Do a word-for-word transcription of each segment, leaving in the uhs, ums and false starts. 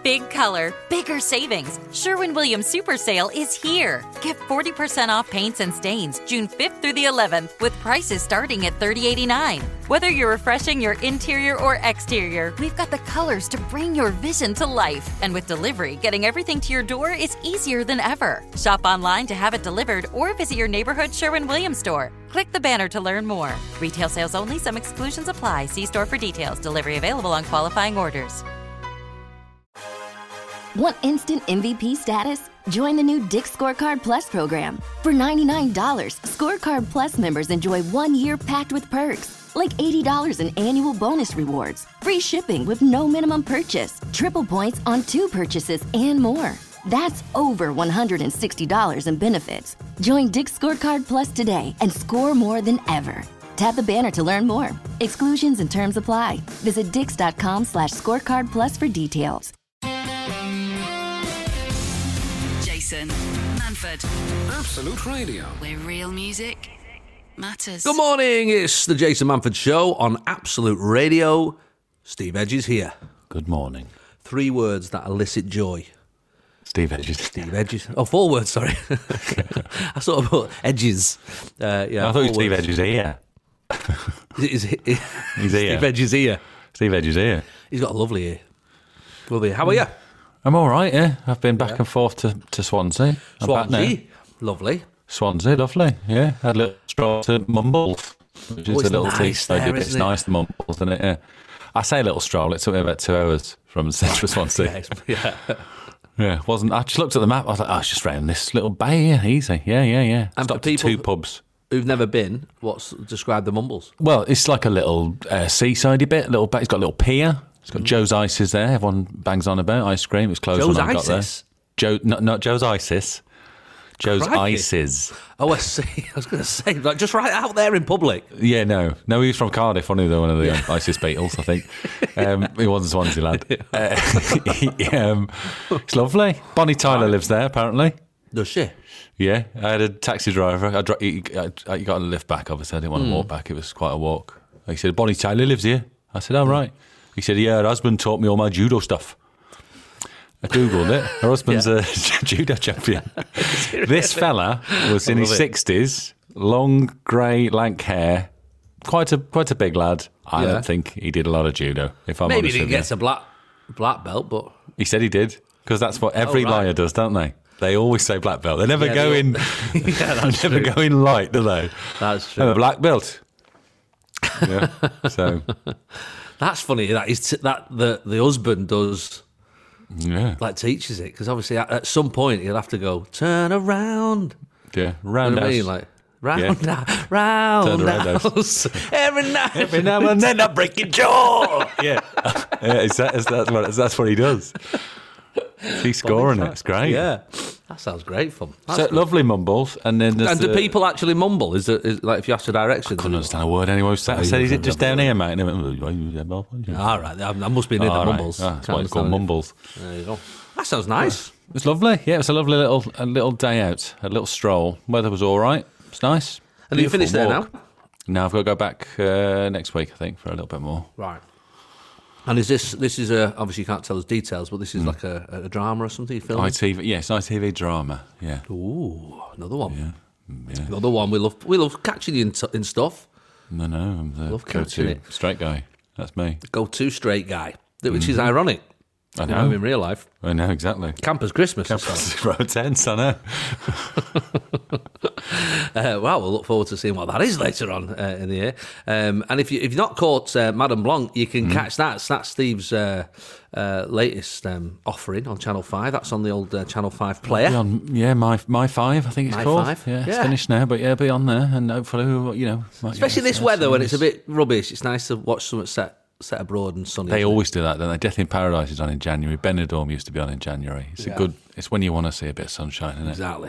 Big color, bigger savings. Sherwin-Williams Super Sale is here. Get forty percent off paints and stains June fifth through the eleventh with prices starting at thirty dollars and eighty-nine cents. Whether you're refreshing your interior or exterior, we've got the colors to bring your vision to life. And with delivery, getting everything to your door is easier than ever. Shop online to have it delivered or visit your neighborhood Sherwin-Williams store. Click the banner to learn more. Retail sales only. Some exclusions apply. See store for details. Delivery available on qualifying orders. Want instant M V P status? Join the new Dick's Scorecard Plus program. For ninety-nine dollars, Scorecard Plus members enjoy one year packed with perks, like eighty dollars in annual bonus rewards, free shipping with no minimum purchase, triple points on two purchases, and more. That's over one hundred sixty dollars in benefits. Join Dick's Scorecard Plus today and score more than ever. Tap the banner to learn more. Exclusions and terms apply. Visit dix.com slash scorecard plus for details. Jason Manford. Absolute Radio. Where real music matters. Good morning, it's the Jason Manford Show on Absolute Radio. Steve Edges here. Good morning. Three words that elicit joy. Steve Edges. Steve Edges. Oh, four words, sorry. I sort of put Edges. Uh, yeah, I thought it was Steve words. Edges here. Is, is, is, He's here. Steve Edges here. Steve Edges here. He's got a lovely ear. Lovely ear. How are you? I'm all right, yeah. I've been back Yeah. and forth to, to Swansea. I'm back now. Swansea. Lovely. Swansea, lovely, yeah. Had a little stroll to Mumbles, which is Oh, a it's little nice tease. I there, did. It's isn't it? nice, the Mumbles, isn't it? Yeah. I say a little stroll. It took me about two hours from central Swansea. Yeah, it's- yeah. Yeah, wasn't. I just looked at the map. I was like, oh, it's just round this little bay. Yeah, easy. Yeah, yeah, yeah. And for Stopped at people- two pubs. Who've never been, what's describe the Mumbles? Well, it's like a little uh, seasidey bit. A little. It's got a little pier. It's got Mm. Joe's Ices there. Everyone bangs on about ice cream. It's closed Joe's when I got there. Ices? Joe, not, not Joe's Isis. Joe's Crikey. Ices. Oh, I see. I was going to say, like, just right out there in public. Yeah, no, no. He was from Cardiff. One of the one of the um, Isis Beatles, I think. Um, he wasn't Swansea lad. Uh, he, um, it's lovely. Bonnie Tyler lives there, apparently. Does she? Yeah, I had a taxi driver. I, dro- he, I, he got a lift back, obviously. I didn't want Hmm. to walk back. It was quite a walk. He said, Bonnie Tyler lives here. I said, oh, right. He said, yeah, her husband taught me all my judo stuff. I Googled it. Her husband's Yeah. a judo champion. This fella was in I his love it. sixties, long, grey, lank hair, quite a quite a big lad. I Yeah. don't think he did a lot of judo, if I'm Maybe honest he with you. gets a black black belt, but He said he did, because that's what every Oh, right. liar does, don't they? They always say black belt. They never Yeah, go they in. all- yeah, that's they never true. go in light, do they? That's I'm a true. black belt. Yeah. So That's funny. That is that the the husband does yeah, like teaches it because obviously at, at some point he'll have to go turn around. yeah. You know Roundhouse. what I mean? Like round, Yeah. round, Turn around house. every night. Every now and then I break your jaw. yeah, yeah. It's that, it's, that's what that's what he does. He's scoring it. It's great. Yeah, that sounds great fun. That's So good. lovely mumbles, and then there's And do the- people actually mumble? Is it is, like if you ask for directions? couldn't understand a word anyway. I said, "Is it just down here, mate?" And he went, All right, I I must be near Oh, the right. mumbles. Oh, that's Can't why it's called understand it. mumbles. There you go. That sounds nice. It's lovely. Yeah, it was a lovely little a little day out, a little stroll. Weather was all right. It's nice. And you Beautiful finished there walk. now? No, I've got to go back uh, next week, I think, for a little bit more. Right. And is this this is a obviously you can't tell us details, but this Hmm. is like a, a drama or something you filming? I T V, yes, I T V drama. Yeah, Ooh, another one. yeah. Another one. We love we love catching you in, t- in stuff. No, no, I'm the Love catching go-to it. straight guy. That's me. Go to straight guy, which is ironic. I You know. know, in real life, I know exactly. Campers Christmas. Campers. Row tense, I know. Uh, well, we'll look forward to seeing what that is later on uh, in the year. Um, and if, you, if you've not caught uh, Madame Blanc, you can catch that. That's Steve's uh, uh, latest um, offering on Channel five. That's on the old uh, Channel five player. Be on, yeah, my my five, I think it's My called. Five? Yeah, it's Yeah. finished now, but yeah, be on there, and hopefully, you know, might Especially get this a- weather when it's a nice- bit rubbish. It's nice to watch something set set abroad and sunny. They isn't it? always do that, don't they? Death in Paradise is on in January. Benidorm used to be on in January. It's Yeah. a good. It's when you want to see a bit of sunshine, isn't it? Exactly.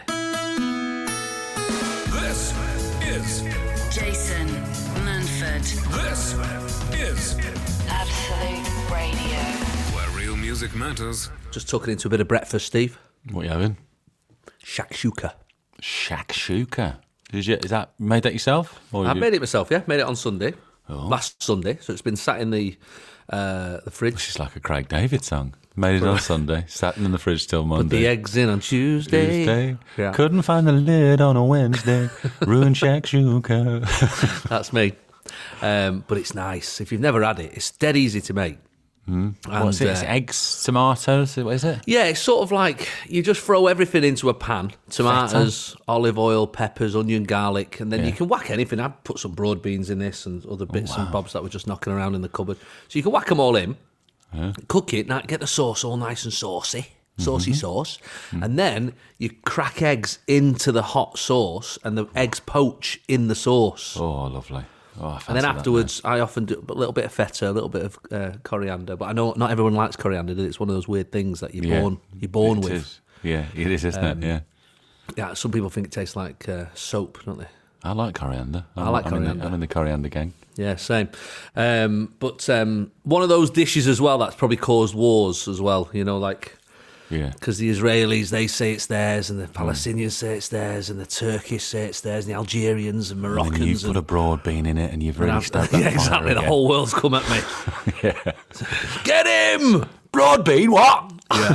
This is Jason Manford. this is Absolute Radio. where real music matters. Just tucking into a bit of breakfast, Steve. What you having? Shakshuka. Shakshuka. Is, you, is that made that yourself? Or I you- made it myself, yeah. Made it on Sunday. Oh. Last Sunday. So it's been sat in the uh, the fridge. It's like a Craig David song. Made it on Sunday. Sat in the fridge till Monday. Put the eggs in on Tuesday. Tuesday. Yeah. Couldn't find the lid on a Wednesday. Ruined shakshuka. That's me. Um, but it's nice. If you've never had it, it's dead easy to make. Mm. And, What's it? It's uh, eggs, tomatoes. What is it? Yeah, it's sort of like you just throw everything into a pan. Tomatoes, olive oil, peppers, onion, garlic, and then Yeah. you can whack anything. I've put some broad beans in this and other bits and bobs that were just knocking around in the cupboard. So you can whack them all in, cook it, now get the sauce all nice and saucy, saucy sauce, and then you crack eggs into the hot sauce and the eggs poach in the sauce. Oh, lovely. Oh, I And fancy then that afterwards, I often do a little bit of feta, a little bit of uh, coriander. But I know not everyone likes coriander. It's one of those weird things that you're now. Yeah. born you're born It with. is. Yeah, it is, isn't Um, it? Yeah. Yeah, some people think it tastes like uh, soap, don't they? I like coriander. I'm, like I'm in the- coriander. I'm in the coriander gang. Yeah, same. Um, but um, one of those dishes as well that's probably caused wars as well. You know, like Yeah. because the Israelis they say it's theirs, and the Hmm. Palestinians say it's theirs, and the Turkish say it's theirs, and the Algerians and And Moroccans. then you've put and, a broad bean in it and you've and really I've- stoked that yeah, fire exactly. The again. whole world's come at me. Yeah. Get him! Broad bean, what?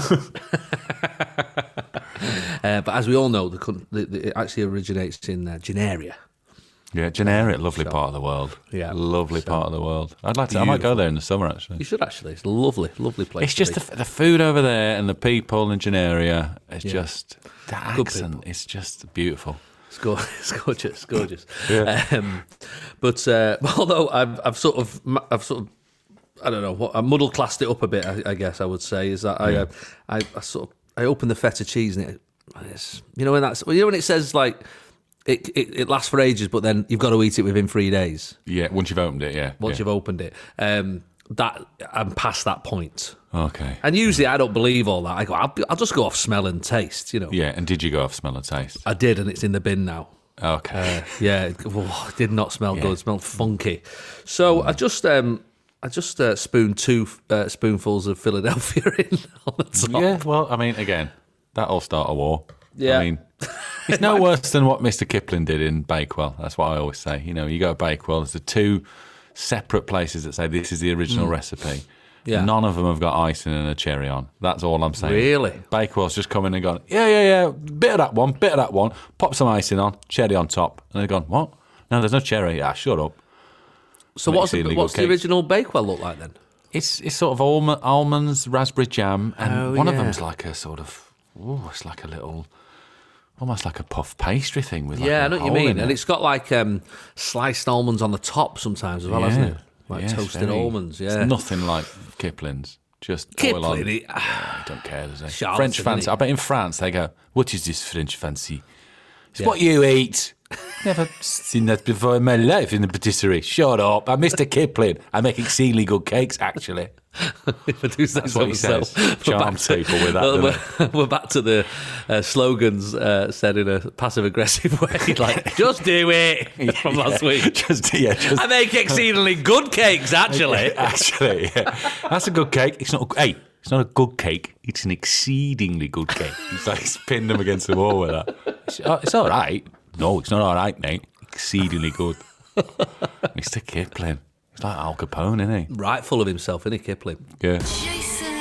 Uh, but as we all know, the, coun- the, the it actually originates in uh, Genaria. Yeah, Genaria, lovely part of the world. Yeah. Lovely part of the world. I'd like to, I might go there in the summer, actually. You should actually. It's a lovely, lovely place. It's to just be. the, the food over there and the people in Genaria. It's Yeah. just the Good accent. people. It's just beautiful. It's, go- it's gorgeous, it's gorgeous. Yeah. Um, but uh, although I've, I've sort of, I've sort of, I don't know, what I muddle classed it up a bit. I, I guess I would say is that I, uh, I, I sort of, I opened the feta cheese and it, it's, you know when that's, well, you know when it says like it, it, it lasts for ages, but then you've got to eat it within three days Yeah, once you've opened it, yeah. once yeah. you've opened it. Um, that I'm past that point. Okay. And usually I don't believe all that. I go, I'll, I'll just go off smell and taste, you know. Yeah, and did you go off smell and taste? I did, and it's in the bin now. Okay. Uh, yeah, it, oh, it did not smell Yeah. good. It smelled funky. So I just, um, I just uh, spooned two uh, spoonfuls of Philadelphia in on the top. yeah, well, I mean, again, that'll start a war. Yeah. I mean, it's no worse than what Mister Kipling did in Bakewell. That's what I always say. You know, you go to Bakewell, there's the two separate places that say this is the original recipe. Yeah. None of them have got icing and a cherry on. That's all I'm saying. Really? Bakewell's just come in and gone, yeah, yeah, yeah, bit of that one, bit of that one, pop some icing on, cherry on top. And they've gone, what? No, there's no cherry. Ah, shut up. So Makes what's, it the, illegal what's the cakes. original Bakewell look like then? It's it's sort of alm- almonds, raspberry jam, and Oh, one of yeah. them's like a sort of, oh, it's like a little, almost like a puff pastry thing with like Yeah, a I know what you hole mean. in And it. it's got like um, sliced almonds on the top sometimes as well, Yeah. hasn't it? Like Yeah, it's toasted very- almonds, yeah. It's nothing like Kipling's. Just oil on. Kipling, it- I don't care, does it? Charlatan, French fancy. innit? I bet in France they go, what is this French fancy? It's Yeah. what you eat. Never seen that before in my life in the patisserie. Shut up. I'm Mister Kipling. I make exceedingly good cakes, actually. If I do say That's so what he myself. says. We're Charms back to- people with that, well, doesn't we're, we're back to the uh, slogans uh, said in a passive aggressive way, like "just do it" from last week. Just, yeah, just I make exceedingly good cakes, actually. Actually, yeah. That's a good cake. It's not. A, hey, it's not a good cake. It's an exceedingly good cake. He's like he's pinned them against the wall with that. It's, oh, it's all right. No, it's not all right, mate. Exceedingly good. Mister Kipling. He's like Al Capone, isn't he? Right, full of himself, isn't he, Kipling? Yeah. Jason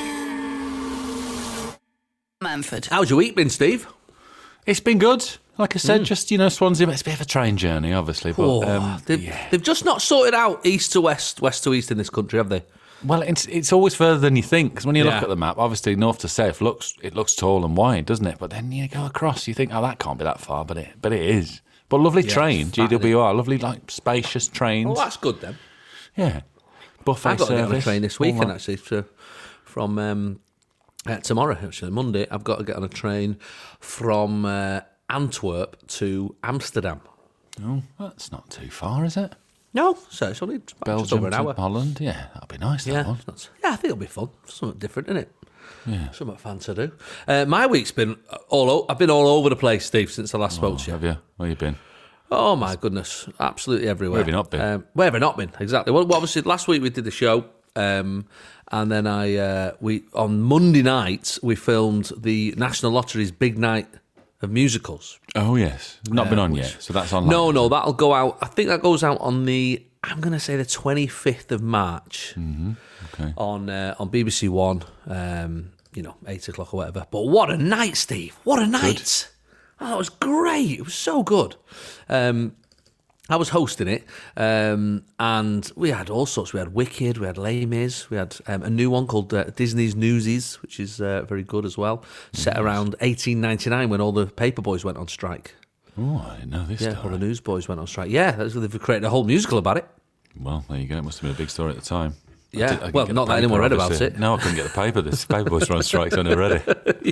Manford. How's your week been, Steve? It's been good. Like I said, just you know, Swansea. It's a bit of a train journey, obviously, but Oh, um, they've, yeah. they've just not sorted out east to west, west to east in this country, have they? Well, it's it's always further than you think because when you Yeah. look at the map, obviously north to south looks it looks tall and wide, doesn't it? But then you go across, you think, oh, that can't be that far, but it but it is. But lovely Yeah, train, it's fat, G W R, lovely like spacious trains. Oh, that's good then. Yeah, buffet I've got to get on a service. train this all weekend, that. actually, to, from um, uh, tomorrow, actually, Monday. I've got to get on a train from uh, Antwerp to Amsterdam. Oh, that's not too far, is it? No, so it's only just Belgium over an to hour. Holland, yeah, that'll be nice. That Yeah, one. it's not- yeah, I think it'll be fun. Something different, isn't it? Yeah. Something fun to do. Uh, my week's been all. O- I've been all over the place, Steve, since I last spoke to you. Have you? Where you been? Oh my goodness, absolutely everywhere. Where have you not been? Um, where have I not been? Exactly. Well, well, obviously last week we did the show, um, and then I uh, we on Monday night we filmed the National Lottery's big night of musicals. Oh yes, not been on yet. So that's on. No, no, that'll go out. I think that goes out on the I'm going to say the twenty-fifth of March Mm-hmm. Okay. on uh, on B B C One, um, you know, eight o'clock or whatever. But what a night, Steve. What a night. Oh, it was great. It was so good. Um, I was hosting it, um, and we had all sorts. We had Wicked, we had Les Mis, we had um, a new one called uh, Disney's Newsies, which is uh, very good as well, set around eighteen ninety-nine when all the Paperboys went on strike. Oh, I didn't know this Yeah, story. all the newsboys went on strike. Yeah, that's, they've created a whole musical about it. Well, there you go. It must have been a big story at the time. I Yeah, did- I couldn't well, get not the that anyone paper, read about obviously. it. No, I couldn't get the paper. This Paperboys were on strike on already.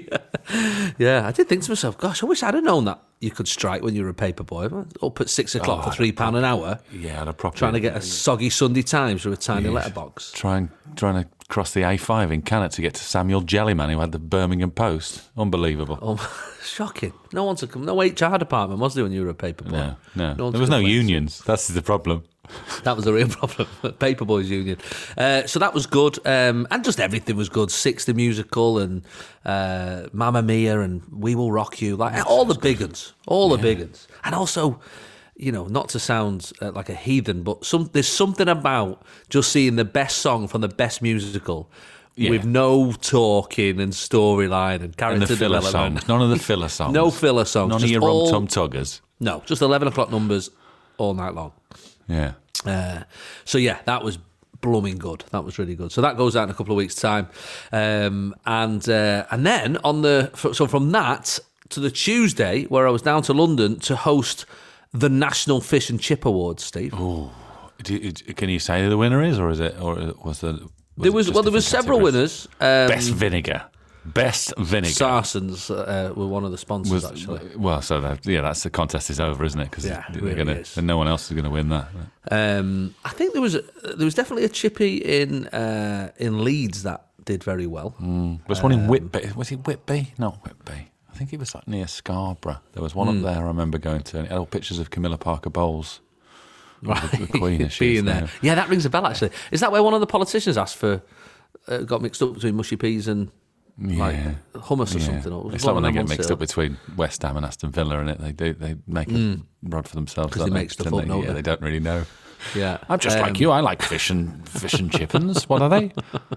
Yeah, I did think to myself, gosh, I wish I'd have known that you could strike when you were a Paperboy. Up at six o'clock Oh, for three pound an hour, Yeah, and a proper trying to get a soggy Sunday Times through a tiny Yes. letterbox. Trying, trying to cross the A five in Cannock to get to Samuel Jellyman, who had the Birmingham Post. Unbelievable. Oh, shocking. No one to come. No H R department, was there, when you were a Paperboy? No, no. one there to was no complain. unions. That's the problem. That was the real problem. Paperboys Union. Uh, so that was good. Um, and just everything was good. Six the musical and uh, Mamma Mia and We Will Rock You. Like all the big uns. All the big uns. And also, you know, not to sound uh, like a heathen, but some there's something about just seeing the best song from the best musical Yeah. with no talking and storyline and character And the filler development. songs. None of the filler songs. No filler songs. None of just your all- rum tum tuggers. No, just eleven o'clock numbers all night long. Yeah. Uh, so yeah, that was blooming good. That was really good. So that goes out in a couple of weeks' time, um, and uh, and then on the so from that to the Tuesday where I was down to London to host the National Fish and Chip Awards. Steve, Do you- Can you say who the winner is, or is it, or was the? Was there it was just well, there different was several categories? winners. Um, Best vinegar. Best vinegar. Sarsons uh, were one of the sponsors was actually. well, so that, yeah, that's the contest is over, isn't it? Because Yeah, it they're really gonna, is. and no one else is going to win that. Um, I think there was there was definitely a chippy in uh, in Leeds that did very well. There's one in Whitby. Was it Whitby? Not Whitby. I think it was like near Scarborough. There was one up there. I remember going to. And it had all pictures of Camilla Parker Bowles, Right, the, the Queen as she being is there. now. Yeah, that rings a bell. Actually, is that where one of the politicians asked for? Uh, got mixed up between mushy peas and like Yeah. hummus or Yeah. something. Or was It's one like when of they them get mixed ones up between West Ham and Aston Villa, and it they do they make a rod for themselves. 'Cause don't they make stuff Pretend up, they, don't yeah, they? they don't really know. that. Yeah, I'm just Um, like you. I like fish and fish and chippens. What are they?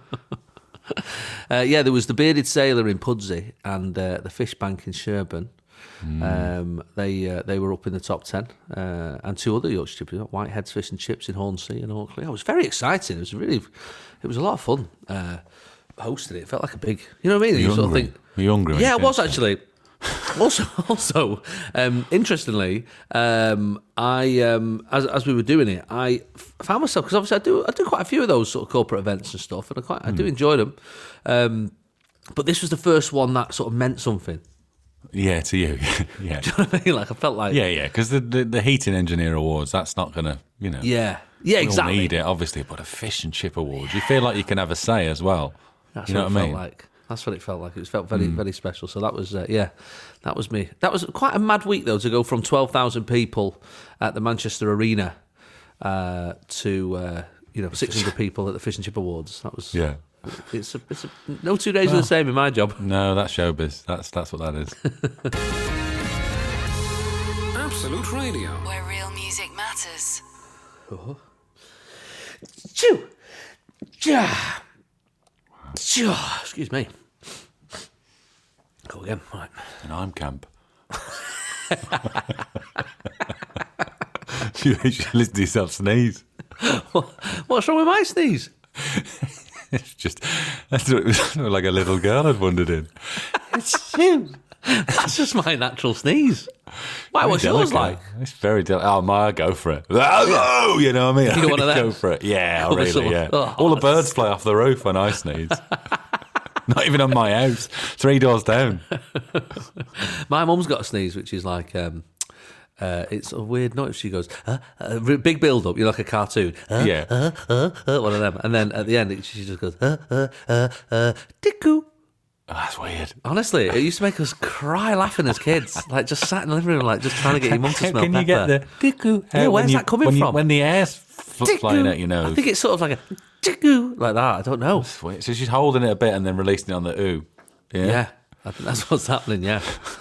Uh, yeah, there was the Bearded Sailor in Pudsey and uh, the Fish Bank in Sherburn. Hmm. Um, they uh, they were up in the top ten, uh, and two other Yorkshire chips, Whitehead's Fish and Chips in Hornsea and Oakley. It was very exciting. It was really, it was a lot of fun uh, hosting it. It felt like a big, you know what I mean? Were you sort of hungry? think, Were you hungry when yeah, you I was finished? actually. also, also, um, interestingly, um, I um, as as we were doing it, I f- found myself because obviously I do I do quite a few of those sort of corporate events and stuff, and I quite I do enjoy them. Um, but this was the first one that sort of meant something. Yeah, to you. yeah. Do you know what I mean? Like I felt like Yeah, yeah, because the, the the heating engineer awards, that's not going to, you know, yeah, yeah, we all exactly. need it, obviously, but a fish and chip award, you feel like you can have a say as well. That's you know what what it I mean? felt like. That's what it felt like. It felt very, very special. So that was, uh, yeah, that was me. That was quite a mad week though to go from twelve thousand people at the Manchester Arena uh, to uh, you know six hundred people at the Fish and Chip Awards. That was Yeah. It's a, it's a, no two days are the same in my job. No, that's showbiz. That's that's what that is. Absolute Radio. Where real music matters. Choo, ja, ja. Excuse me. Go again. Right. And I'm camp. you should listen to yourself sneeze. What's wrong with my sneeze? It's just that's what it was like a little girl had wandered in. It's you. That's just my natural sneeze. Why? What's Very yours delicate. like? It's very delicate. Oh, my, go for it. Oh, you know what I mean? You got one of them? Go for it. Yeah, Cover really, someone. yeah. Oh, All the birds fly off the roof when I sneeze. Not even on my house. Three doors down. My mum's got a sneeze, which is like, um, uh, it's a weird noise. She goes, uh, uh, big build up. You're like a cartoon. Uh, Yeah. Uh, uh, uh, one of them. And then at the end, it, she just goes, uh, uh, uh, uh, dicku. Oh, that's weird. Honestly, it used to make us cry laughing as kids. Like just sat in the living room, like just trying to get your mum to How smell can pepper. you get the dicku? Yeah, How- where's when you- that coming when you- from? when the air's fl- Dicku. flying out your nose. I think it's sort of like a dicku, like that. I don't know. Sweet. So she's holding it a bit and then releasing it on the ooh. Yeah. Yeah, I think that's what's happening. Yeah.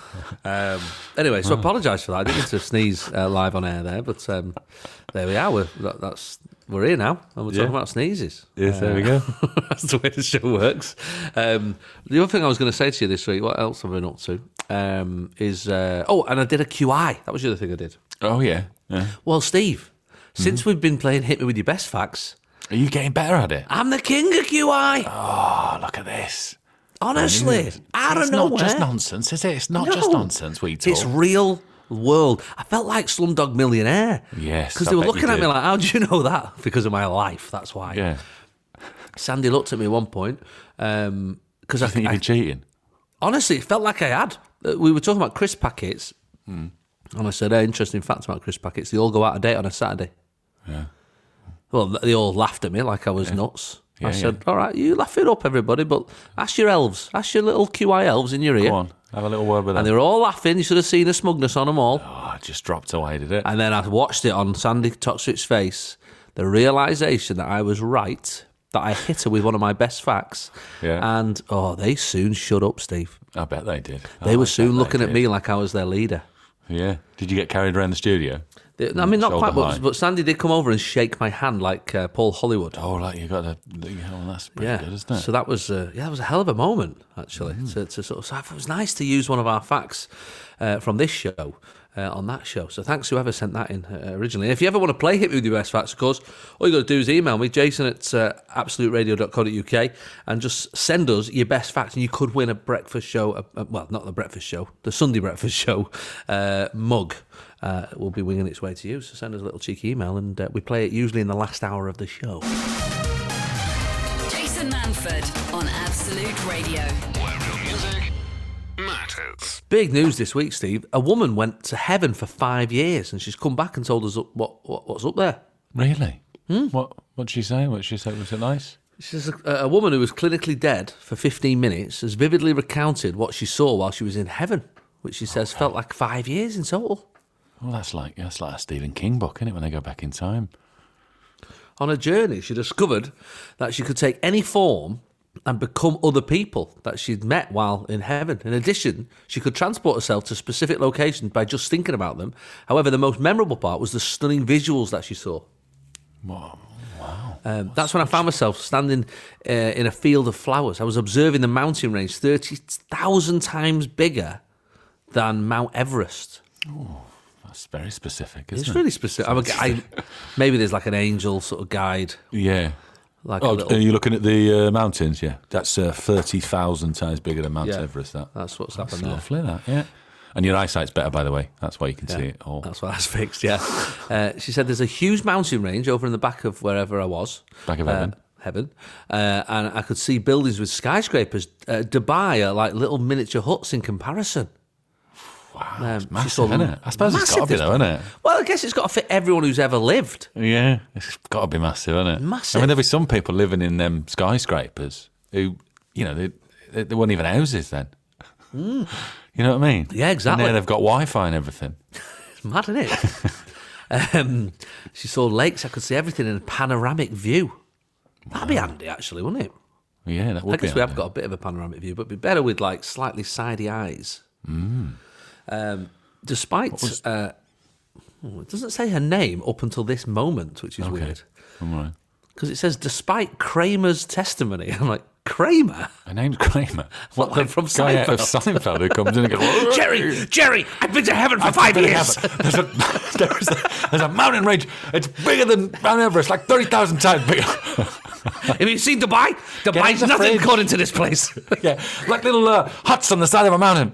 Um, anyway, so I apologise for that. I didn't mean to sneeze uh, live on air there, but um, there we are. We're, that, that's, we're here now, and we're Yeah. talking about sneezes. Yes, there we go. That's the way the show works. Um, the other thing I was going to say to you this week, what else have I been up to, um, is... Uh, oh, and I did a Q I. That was the other thing I did. Oh, yeah. yeah. Well, Steve, since we've been playing Hit Me With Your Best Facts, Are you getting better at it? I'm the king of Q I. Oh, look at this. Honestly, I don't It's know. not just nonsense, is it? It's not just nonsense we talk. It's real world. I felt like Slumdog Millionaire. Yes, Because I they were bet you looking at me did. like, how do you know that? Because of my life, that's why. Yeah. Sandy looked at me at one point. Um, because I I think think, you've I, been cheating. honestly, it felt like I had. Uh, We were talking about crisp packets. Mm. And I said, hey, interesting fact about crisp packets. They all go out of date on a Saturday. Yeah. Well, they all laughed at me like I was nuts. Yeah, I said, all right, you laugh it up, everybody, but ask your elves. Ask your little Q I elves in your ear. Go on, have a little word with And they them. were all laughing. You should have seen the smugness on them all. Oh, it just dropped away, did it? And then I watched it on Sandy Toksvic's face, the realisation that I was right, that I hit her with one of my best facts. Yeah. And, oh, they soon shut up, Steve. I bet they did. They Oh, were I soon bet looking they at did. me like I was their leader. Yeah. Did you get carried around the studio? They- I mean, not Shoulder quite, but, high. but Sandy did come over and shake my hand like uh, Paul Hollywood. Oh, like you got to. Oh, that's pretty Yeah, good, isn't it? so that was uh, yeah, that was a hell of a moment actually. Mm. To, to sort of, so it was nice to use one of our facts uh, from this show uh, on that show. So thanks whoever sent that in uh, originally. And if you ever want to play Hit Me With Your Best Facts, of course, all you got to do is email me, Jason at uh, absolute radio dot co dot uk, and just send us your best facts, and you could win a breakfast show. A, a, well, not the breakfast show, the Sunday breakfast show uh, mug. Uh, will be winging its way to you. So send us a little cheeky email, and uh, we play it usually in the last hour of the show. Jason Manford on Absolute Radio. Where real music matters. Big news this week, Steve. A woman went to heaven for five years, and she's come back and told us what, what what's up there. Really? Hmm? What What did she say? What did she say? Was it nice? She's a, a woman who was clinically dead for fifteen minutes has vividly recounted what she saw while she was in heaven, which she says felt like five years in total. Well, that's like that's like a Stephen King book, isn't it? When they go back in time. On a journey, she discovered that she could take any form and become other people that she'd met while in heaven. In addition, she could transport herself to specific locations by just thinking about them. However, the most memorable part was the stunning visuals that she saw. Wow. Um, that's when I found myself standing uh, in a field of flowers. I was observing the mountain range thirty thousand times bigger than Mount Everest. That's very specific, isn't It's it? really specific. I'm a, I, maybe there's like an angel sort of guide. Yeah. Like a Oh, little, are you looking at the uh, mountains? Yeah. That's uh, thirty thousand times bigger than Mount Yeah. Everest, that. that's what's That's happened there. lovely, that, yeah. And your eyesight's better, by the way. That's why you can see it all. That's what that's fixed, yeah. uh, she said there's a huge mountain range over in the back of wherever I was. Back of uh, heaven. Heaven. Uh, and I could see buildings with skyscrapers. Uh, Dubai are like little miniature huts in comparison. Wow, Um, it's she massive, saw- isn't it? I suppose it's Massive, got to be, this- though, isn't it? Well, I guess it's got to fit everyone who's ever lived. Yeah, it's got to be massive, isn't it? Massive. I mean, there'll be some people living in them skyscrapers who, you know, they, they, they weren't even houses then. You know what I mean? Hmm. Yeah, exactly. And now they've got Wi-Fi and everything. It's mad, isn't it? um, she saw lakes. I could see everything in a panoramic view. That'd be handy, actually, wouldn't it? Yeah, that would I be. guess we have handy. got a bit of a panoramic view, but it'd be better with like slightly sidey eyes. Mm. Um, despite, uh, oh, it doesn't say her name up until this moment, which is Okay. weird. All right. Because it says, despite Kramer's testimony. I'm like, Kramer? Her name's Kramer. What, like the from guy out of Seinfeld? Seinfeld who comes in and goes, Jerry, Jerry, I've been to heaven for I've five been in years. heaven. There's a, there's, a, there's a mountain range. It's bigger than Mount Everest, like thirty thousand times bigger. Have you seen Dubai? Dubai's the nothing fridge. according to this place. Yeah, like little uh, huts on the side of a mountain.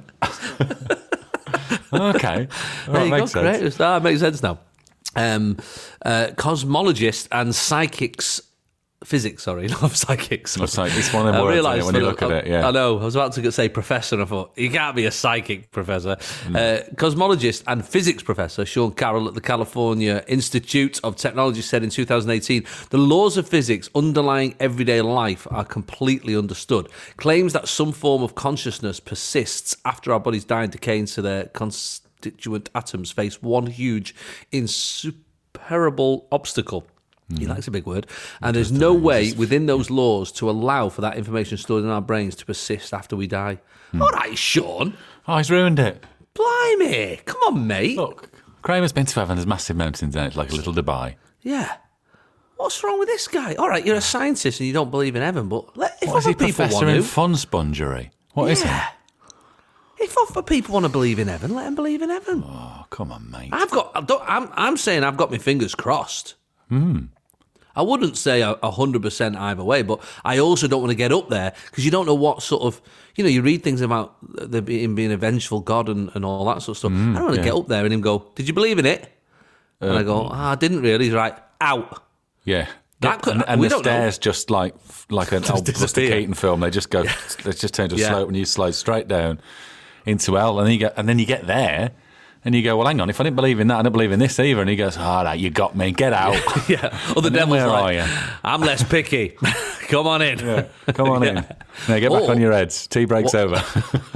Okay. Well, There that you makes go. sense. Great. That makes sense now. Um, uh, cosmologist and psychics. Physics, sorry, not psychics. Oh, psych- it's one of them I words, isn't it, realised when you that look at I, it, yeah. I know. I was about to say professor, and I thought, you can't be a psychic professor. Mm. Uh, cosmologist and physics professor Sean Carroll at the California Institute of Technology said in two thousand eighteen, the laws of physics underlying everyday life are completely understood. Claims that some form of consciousness persists after our bodies die and decay into their constituent atoms face one huge, insuperable obstacle. He likes a big word. And there's no way within those laws to allow for that information stored in our brains to persist after we die. Mm. All right, Sean. Oh, he's ruined it. Blimey. Come on, mate. Look, Kramer's been to heaven. There's massive mountains in it, like a little Dubai. Yeah. What's wrong with this guy? All right, you're a scientist and you don't believe in heaven, but let, if what other is he, people professor want in to... fun spongery? What yeah. is he? If other people want to believe in heaven, let them believe in heaven. Oh, come on, mate. I've got... I don't, I'm, I'm saying I've got my fingers crossed. Hmm. I wouldn't say a one hundred percent either way, but I also don't want to get up there because you don't know what sort of, you know, you read things about the, him being a vengeful God and, and all that sort of stuff. Mm, I don't want to yeah. get up there and him go, did you believe in it? Uh, and I go, ah, oh, I didn't really. He's right, out. Yeah. That could, and and we the don't stairs know. just like like an old Buster Keaton film. They just go, Yeah. they just turn to a Yeah. slope and you slide straight down into hell. And then you get, and then you get there. And you go, well, hang on, if I didn't believe in that, I don't believe in this either. And he goes, all right, you got me, get out. Yeah. Or the And then devil's where like, are you? I'm less picky. Come on in. Yeah, come on in. Yeah. Now get back Or- on your heads. Tea break's What- over.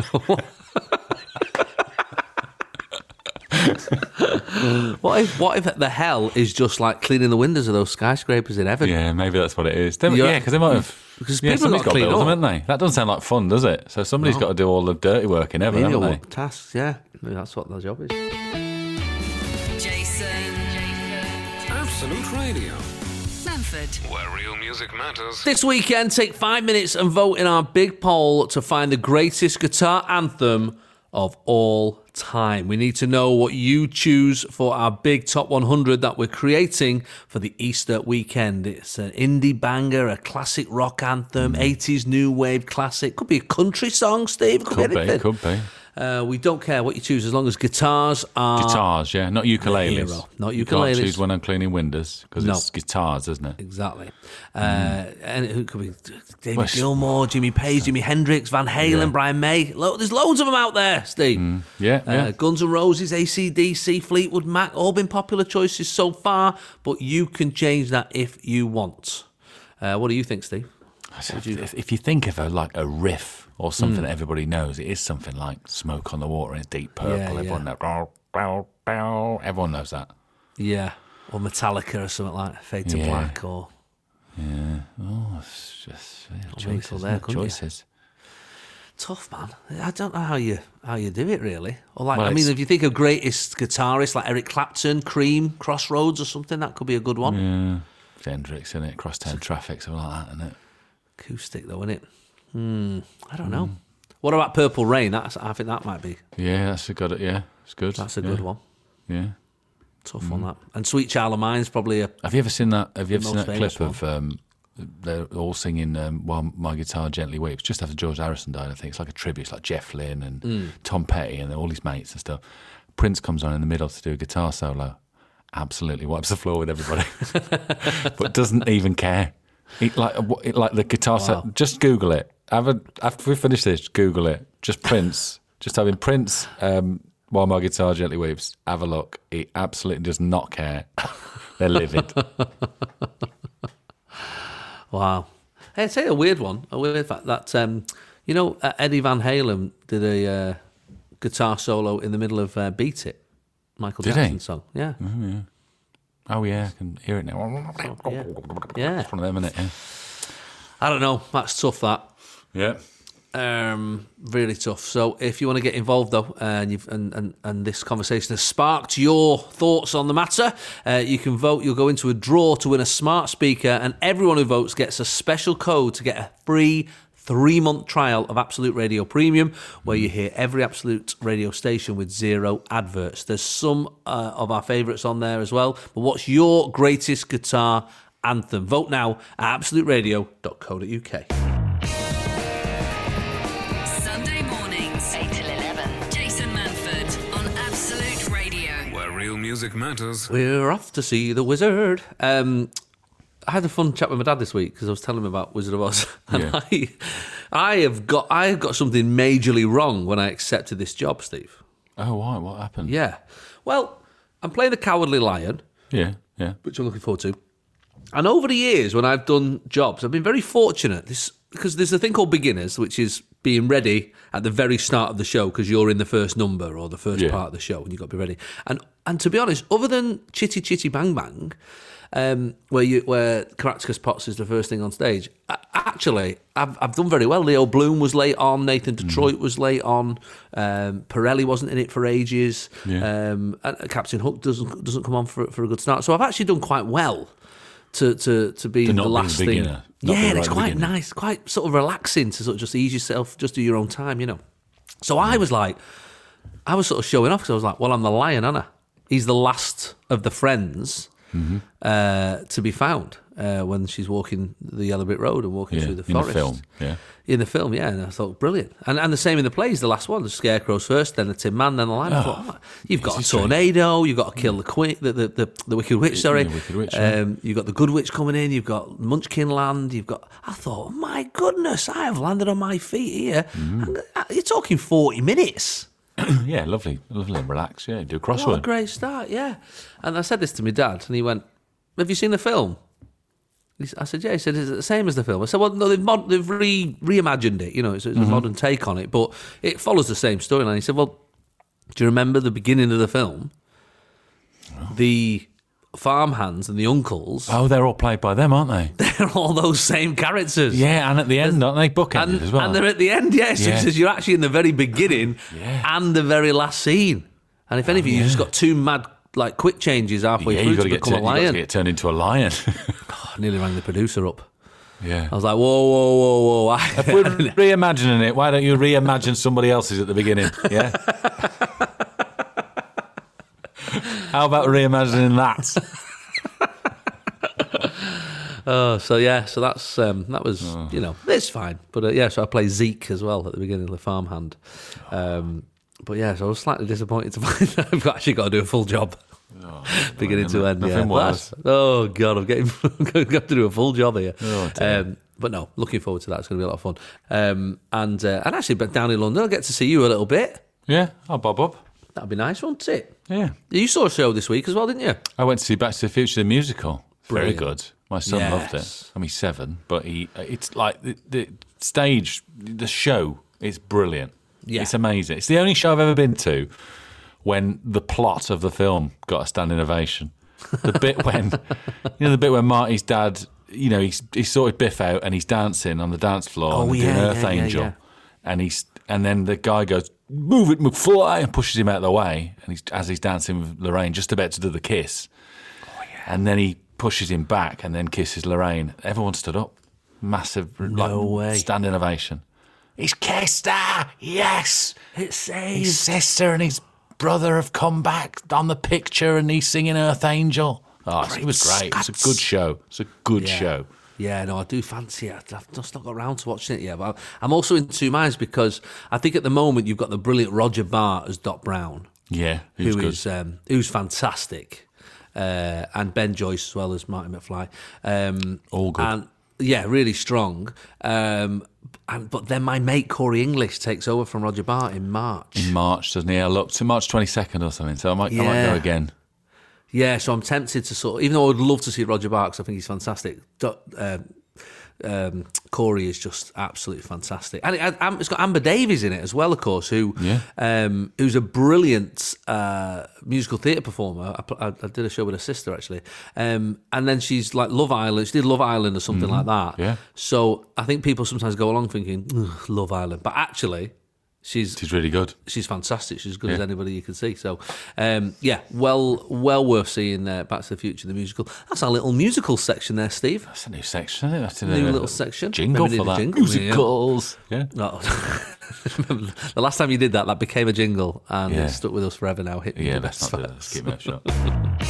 What if what if the hell is just like cleaning the windows of those skyscrapers in heaven? Yeah, maybe that's what it is. They, You're- yeah, because they might have. Because yeah, people somebody's got got to to clean build them, up. haven't they? That doesn't sound like fun, does it? So somebody's No. got to do all the dirty work in heaven, haven't Menial they? tasks, yeah. Maybe that's what their job is. Jason. Absolute Radio, Manford. where real music matters. This weekend, take five minutes and vote in our big poll to find the greatest guitar anthem of all time. We need to know what you choose for our big top one hundred that we're creating for the Easter weekend. It's an indie banger, a classic rock anthem, eighties new wave classic. Could be a country song, Steve. Could, Could be be, anything. could be. Uh, we don't care what you choose as long as guitars are Guitars, yeah, not ukuleles. hero. Not You ukuleles. can't choose when I'm cleaning windows because No. it's guitars, isn't it? Exactly. Uh, and it could be David Well, Gilmour, Jimmy Page, Jimi Hendrix, Van Halen, Yeah. Brian May. Lo- There's loads of them out there, Steve. Yeah, Uh, yeah. Guns N' Roses, A C D C, Fleetwood Mac, all been popular choices so far, but you can change that if you want. Uh, what do you think, Steve? If, if you think of a like a riff or something Mm. that everybody knows, it is something like "Smoke on the Water" in Deep Purple. Yeah, everyone yeah. knows. Bow, bow, bow. Everyone knows that. Yeah. Or Metallica or something like Fade to Yeah. Black or... Oh, it's just yeah, wait choices. till there, isn't it? couldn't you? choices. Tough, man. I don't know how you how you do it, really. Or like, Well, I mean, it's- if you think of greatest guitarists like Eric Clapton, Cream, Crossroads or something, that could be a good one. Yeah. Hendrix, isn't it? Crosstown traffic, something like that, isn't it? Acoustic, though, isn't it? Hmm. I don't know. What about Purple Rain? That's I think that might be. Yeah, that's a good. Yeah, it's good. That's a yeah. good one. Yeah. Tough one, that. And Sweet Child of Mine's probably a. Have you ever seen that? Have you ever The seen most that famous clip of um, they're all singing um, "While My Guitar Gently Weeps" just after George Harrison died? I think it's like a tribute. It's like Jeff Lynne and Hmm. Tom Petty and all his mates and stuff. Prince comes on in the middle to do a guitar solo. Absolutely wipes the floor with everybody, but doesn't even care. He, like what- it- like the guitar Wow. set. Just Google it. Have a, after we finish this, Google it. Just Prince. just having Prince. Um, While My Guitar Gently Weeps, have a look. He absolutely does not care. They're livid. Wow. Hey, I'd say a weird one. A weird fact that, um, you know, uh, Eddie Van Halen did a uh, guitar solo in the middle of uh, Beat It, Michael Did Jackson he? song. Yeah. Oh, yeah, I can hear it now. Yeah. Yeah. It's one of them, isn't it? Yeah. I don't know. That's tough, that. Yeah. Um, really tough. So if you want to get involved though, uh, and, you've, and, and and this conversation has sparked your thoughts on the matter, uh, you can vote. You'll go into a draw to win a smart speaker, and everyone who votes gets a special code to get a free three-month trial of Absolute Radio Premium, where you hear every Absolute Radio station with zero adverts. There's some uh, of our favourites on there as well. But what's your greatest guitar anthem? Vote now at absolute radio dot co dot uk. Sunday mornings, eight till eleven. Jason Manford on Absolute Radio. Where real music matters. We're off to see the wizard. Um, I had a fun chat with my dad this week because I was telling him about Wizard of Oz, and Yeah. I, I have got, I have got something majorly wrong when I accepted this job, Steve. Oh, why? What happened? Yeah, well, I'm playing the Cowardly Lion, Yeah, yeah. which I'm looking forward to. And over the years, when I've done jobs, I've been very fortunate. This because there's a thing called beginners, which is being ready at the very start of the show because you're in the first number or the first Yeah. part of the show, and you've got to be ready. And and to be honest, other than Chitty Chitty Bang Bang, um, where you where Caractacus Potts is the first thing on stage. I, actually, I've I've done very well. Leo Bloom was late on. Nathan Detroit mm. was late on. Um, Pirelli wasn't in it for ages. Yeah. Um, and Captain Hook doesn't doesn't come on for for a good start. So I've actually done quite well to to to be To not the be last the thing. beginner. Not Yeah, be and right it's at the quite beginning. nice, quite sort of relaxing to sort of just ease yourself, just do your own time, you know. So I was like, I was sort of showing off because I was like, well, I'm the lion, aren't I? He's the last of the friends Mm-hmm. uh, to be found uh, when she's walking the Yellow Brick Road and walking Yeah, through the in the forest. film, yeah. In the film, yeah. And I thought, brilliant. And and the same in the plays, the last one, the Scarecrow's first, then the Tin Man, then the Lion. I thought, oh, you've got a this is tornado, you've got to kill the queen, the, the, the, the Wicked Witch, sorry. The Wicked Witch, yeah. um, you've got the Good Witch coming in, you've got Munchkin Land, you've got... I thought, my goodness, I have landed on my feet here. Mm-hmm. And, uh, you're talking forty minutes. Yeah, lovely, lovely, relax. Yeah, do a What a crossword. great start, yeah. And I said this to my dad, and he went, have you seen the film? He s- I said, yeah. He said, is it the same as the film? I said, well, no, they've, mod- they've re- reimagined it, you know, it's, it's a modern take on it, but it follows the same storyline. He said, well, do you remember the beginning of the film? The farmhands and the uncles, Oh, they're all played by them, aren't they? they're all those same characters. Yeah, and at the end, aren't they? Bookended And, as well. and they're at the end, yes. Yeah. He says, you're actually in the very beginning Yeah. and the very last scene. And if anything, you just got two mad, like, quick changes halfway yeah, through you've got to to get, become tur- a you've got lion. to get turned into a lion. I nearly rang the producer up. Yeah. I was like, whoa, whoa, whoa, whoa. I, If we're reimagining it, why don't you reimagine somebody else's at the beginning? Yeah. How about reimagining that? oh, so yeah, so that's um, that was Oh. you know it's fine, but uh, yeah, so I play Zeke as well at the beginning of the farmhand. Um, but yeah, so I was slightly disappointed to find that I've actually got to do a full job, beginning to end. nothing Yeah, worse. But that's- oh god, I'm getting got to do a full job here. Oh, dear. um, but no, looking forward to that. It's going to be a lot of fun. Um, and uh, and actually, but down in London, I'll get to see you a little bit. Yeah, I'll bob up. That'd be nice, wouldn't it? Yeah. You saw a show this week as well, didn't you? I went to see Back to the Future, the musical. Very Brilliant. good. My son Yes. loved it. I mean, seven, but he, it's like the, the stage, the show is brilliant. Yeah. It's amazing. It's the only show I've ever been to when the plot of the film got a standing ovation. The bit when, you know, the bit when Marty's dad, you know, he's, he sorted Biff out and he's dancing on the dance floor Oh, and they're yeah, doing Earth yeah, yeah, Angel. yeah. And he's, and then the guy goes, move it, McFly, and pushes him out of the way. And he's, as he's dancing with Lorraine, just about to do the kiss. Oh, yeah. And then he pushes him back and then kisses Lorraine. Everyone stood up. Massive, No like, way. standing ovation. He's kissed her, yes. It's saved. His sister and his brother have come back on the picture and he's singing Earth Angel. Oh, it was great. It's a good show. It's a good Yeah. show. Yeah, no, I do fancy it. I've just not got around to watching it yet. But I'm also in two minds because I think at the moment you've got the brilliant Roger Bart as Doc Brown, Yeah, he who was good. is um, who's fantastic, uh, and Ben Joyce as well as Marty McFly. Um, All good. And yeah, really strong. Um, and but then my mate Corey English takes over from Roger Bart in March. In March, doesn't he? I looked to March twenty-second or something, so I might, I might Yeah. go again. Yeah, so I'm tempted to sort of, even though I would love to see Roger Bart because I think he's fantastic. Do- Um, um, Corey is just absolutely fantastic, and it, um, it's got Amber Davies in it as well, of course, who Yeah. um, who's a brilliant uh, musical theatre performer. I, pl- I, I did a show with her sister actually, um, and then she's like Love Island. She did Love Island or something like that. Yeah. So I think people sometimes go along thinking "Ugh, Love Island, but actually she's She's really good. she's fantastic. She's as good Yeah. as anybody you can see. So, um, yeah, well, well worth seeing uh, Back to the Future, the musical. That's our little musical section there, Steve. That's a new section, isn't it? That's a New little section. Jingle Maybe for need a that. jingle, Musicals. Yeah. Oh. The last time you did that, that became a jingle, and Yeah. it's stuck with us forever now. Hit me Yeah, with the let's best not do that. facts. Let's keep it short.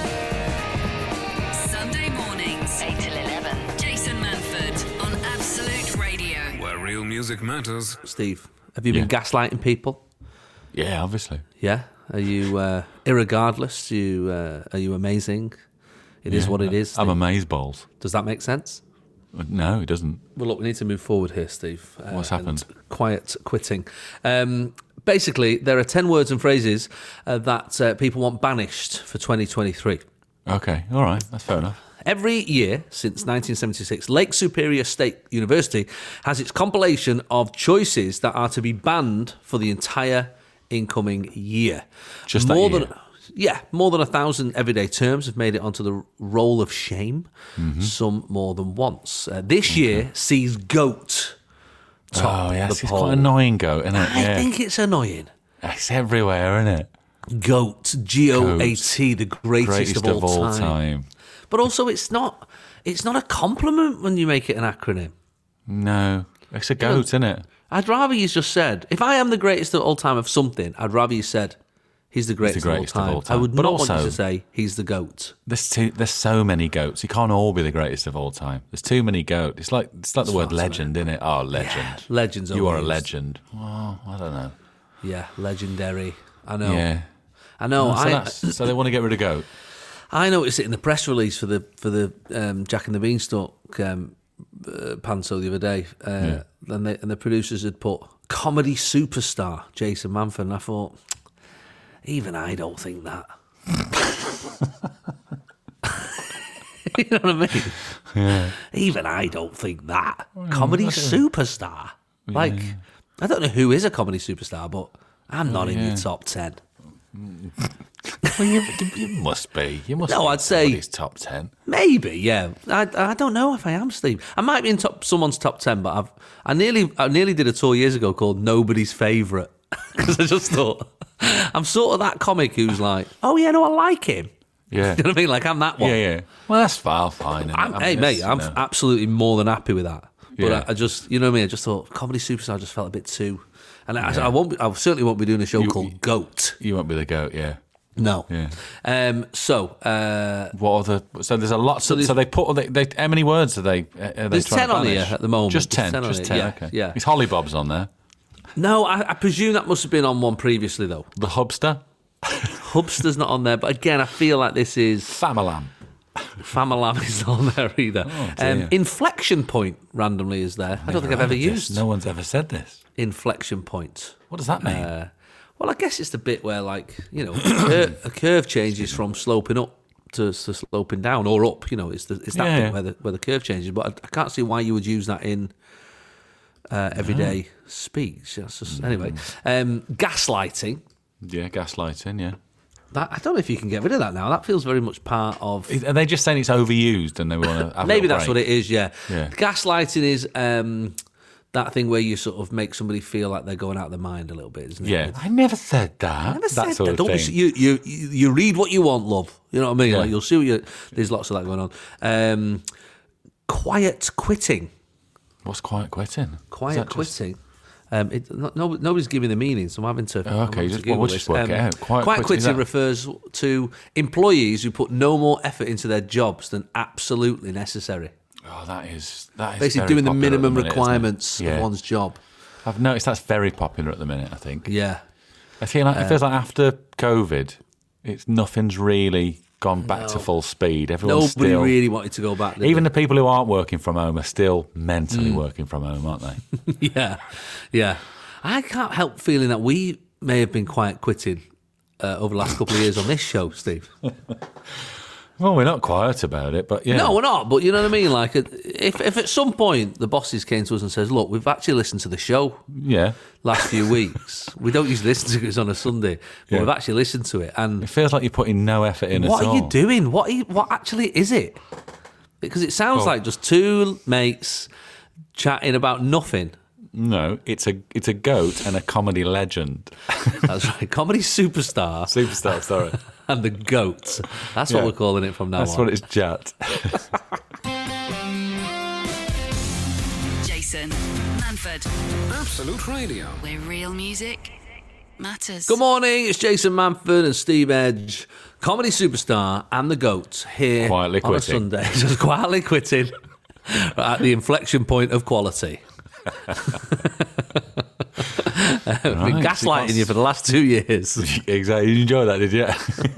Sunday mornings, eight till eleven. Jason Manford on Absolute Radio. Where real music matters. Steve, have you been Yeah. gaslighting people? Yeah, obviously. Yeah. Are you uh, irregardless? You uh, are you amazing? It is Yeah. what it is. I'm Steve. amazeballs. Does that make sense? No, it doesn't. Well, look, we need to move forward here, Steve. Uh, What's and happened? Quiet quitting. Um, basically, there are ten words and phrases uh, that uh, people want banished for twenty twenty-three. Okay, all right. That's fair enough. Every year since nineteen seventy-six, Lake Superior State University has its compilation of choices that are to be banned for the entire incoming year. Just that More year? than yeah, more than a thousand everyday terms have made it onto the roll of shame, Mm-hmm. some more than once. Uh, this year sees GOAT top Oh, yes, the it's poll. quite annoying goat, isn't it? I Yeah. think it's annoying. It's everywhere, isn't it? GOAT, G O A T, the greatest, Greatest of all, of all time. time. But also, it's not it's not a compliment when you make it an acronym. No, it's a goat, isn't it? I'd rather you just said, if I am the greatest of all time of something, I'd rather you said, he's the greatest, greatest of, of all all time. I time. would But not want also- you to say, he's the GOAT. There's too, there's so many goats. You can't all be the greatest of all time. There's too many goats. It's like it's like the word far, legend, isn't it? Oh, legend. Legends You are a overused. legend. Well, I don't know. Yeah, legendary. I know. Yeah. I know. Oh, so, I that's, so they want to get rid of goat. I noticed it in the press release for the for the um, Jack and the Beanstalk um, uh, panto the other day, uh, Yeah. and, they, and the producers had put comedy superstar Jason Manford, and I thought, even I don't think that. You know what I mean? Yeah. Even I don't think that. Comedy superstar. Like, I don't know who is a comedy superstar, but I'm not in yeah. your top ten. Well, you, you must be. You must. No, be I'd say- somebody's top ten. Maybe, yeah. I, I don't know if I am, Steve. I might be in top someone's top ten, but I've I nearly I nearly did a tour years ago called Nobody's Favourite because I just thought I'm sort of that comic who's like, oh yeah, no, I like him. Yeah. You know what I mean? Like I'm that one. Yeah, yeah. Well, that's far fine. isn't it? I'm, I hey, mean, mate, it's, I'm you know. absolutely more than happy with that. But Yeah. I, I just, you know what I mean? I just thought comedy superstar just felt a bit too. And I, I won't. Be, I certainly won't be doing a show You- called Goat. You won't be the goat, yeah. No. Yeah. Um. So uh, What are the? So there's a lot. So, there's- so they put. They, they, how many words are they? Are they There's trying ten to on here banish? at the moment. Just There's ten. ten on Just here. ten. Yeah, Okay. yeah. Is Hollybob's on there? no, I, I presume that must have been on one previously though. The Hubster. Hubster's not on there, but again, I feel like this is Famalam. Famalam is not on there either. Oh, dear. um, inflection point randomly is there. I don't think I've ever used No one's ever said this. inflection point. What does that mean? Uh, well, I guess it's the bit where, like, you know, a, cur- a curve changes from sloping up to, to sloping down or up. You know, it's the, it's that Yeah, bit yeah. where the where the curve changes. But I, I can't see why you would use that in uh, everyday speech. That's just, anyway, um, gaslighting. yeah, gaslighting. Yeah. That I don't know if you can get rid of that now. That feels very much part of. Are they just saying it's overused and they want to? Maybe that's what it is. Yeah. Yeah. Gaslighting is um, that thing where you sort of make somebody feel like they're going out of their mind a little bit, isn't it? Yeah, I never said that. I never that said sort that. of Don't be, thing. you, you you you read what you want, love. You know what I mean? Yeah. Like you'll see what you. There's lots of that going on. Um, quiet quitting. What's quiet quitting? Is Quiet that just- quitting. Um, it, no, no- nobody's giving the meaning, so I'm having to. Oh, I'm okay, having to just- well, Google we'll this. just work it out. Quiet Quiet quitting, is quitting that- refers to employees who put no more effort into their jobs than absolutely necessary. Oh, that is that is Basically, very doing the popular at minimum minute, isn't it? requirements Yeah. of one's job. I've noticed that's very popular at the minute. I think. Yeah. I feel like it Uh, feels like after COVID, it's nothing's really gone back to full speed. Everyone's Nobody still, really wanted to go back. did even they? the people who aren't working from home are still Mm. mentally working from home, aren't they? Yeah, yeah. I can't help feeling that we may have been quiet quitting uh, over the last couple of years on this show, Steve. Well, we're not quiet about it, but yeah. No, we're not. But you know what I mean. Like, if if at some point the bosses came to us and says, "Look, we've actually listened to the show yeah. last few weeks. We don't usually listen to it on a Sunday, but Yeah. we've actually listened to it." And It feels like you're putting no effort in what at are all. you doing? What are you, what actually is it? Because it sounds Well- like just two mates chatting about nothing. No, it's a it's a goat and a comedy legend. That's right. Comedy superstar Superstar, sorry. and the goat. That's what Yeah. we're calling it from now That's on. what it's Jat. Jason Manford, Absolute Radio. where real music matters. Good morning, it's Jason Manford and Steve Edge, comedy superstar and the GOAT here Quietly on a quitting. Sunday. Just quietly quitting at the inflection point of quality. I've been Right, gaslighting so you for the last two years. Exactly. You enjoyed that, did you?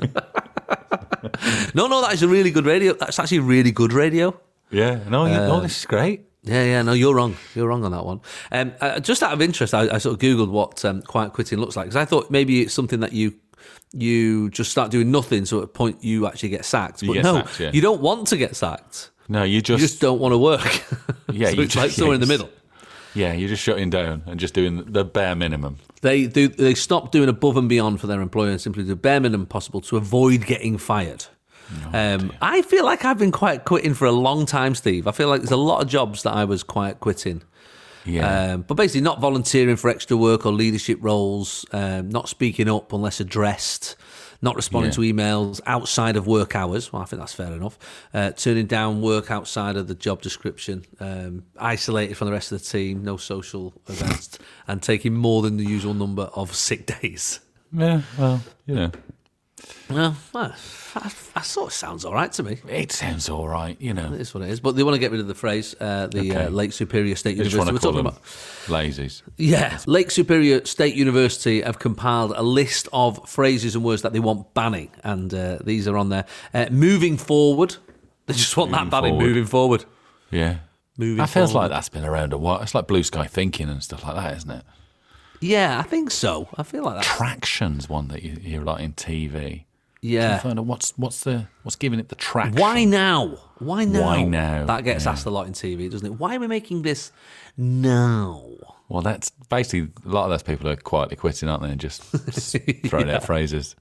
No, no, that is a really good radio. That's actually really good radio. yeah. No, you, Um, no, this is great. Yeah, yeah, no, you're wrong. You're wrong on that one. Um, uh, just out of interest, I, I sort of Googled what um, quiet quitting looks like because I thought maybe it's something that you you just start doing nothing, so at a point you actually get sacked. You But get no, sacked, yeah. you don't want to get sacked. No, you You just, just don't want to work. Yeah, so you it's like just- somewhere in the yes. middle. Yeah, you're just shutting down and just doing the bare minimum. They do. They stop doing above and beyond for their employer and simply do the bare minimum possible to avoid getting fired. Oh, um, I feel like I've been quiet quitting for a long time, Steve. I feel like there's a lot of jobs that I was quiet quitting. Yeah. Um, but basically not volunteering for extra work or leadership roles, um, not speaking up unless addressed, not responding Yeah. to emails outside of work hours. Well, I think that's fair enough. Uh, turning down work outside of the job description, um, isolated from the rest of the team, no social events, and taking more than the usual number of sick days. Yeah, well, you know. Well, well that, that sort of sounds all right to me. It sounds all right, you know. It is what it is. But they want to get rid of the phrase, uh, the Okay. uh, Lake Superior State They just University. want to We're call talking them about. lazies. Yeah, Lake Superior State University have compiled a list of phrases and words that they want banning, and uh, these are on there. Uh, moving forward, they just want Moving that banning. forward. Moving forward, Yeah. moving. That feels forward. like that's been around a while. It's like blue sky thinking and stuff like that, isn't it? Yeah, I think so. I feel like that. Traction's one that you hear like in T V. Yeah. I find out what's what's the what's giving it the traction. Why now? Why now? Why now? That gets Yeah. asked a lot in T V, doesn't it? Why are we making this now? Well, that's basically a lot of those people are quietly quitting, aren't they? And just throwing Yeah. out phrases.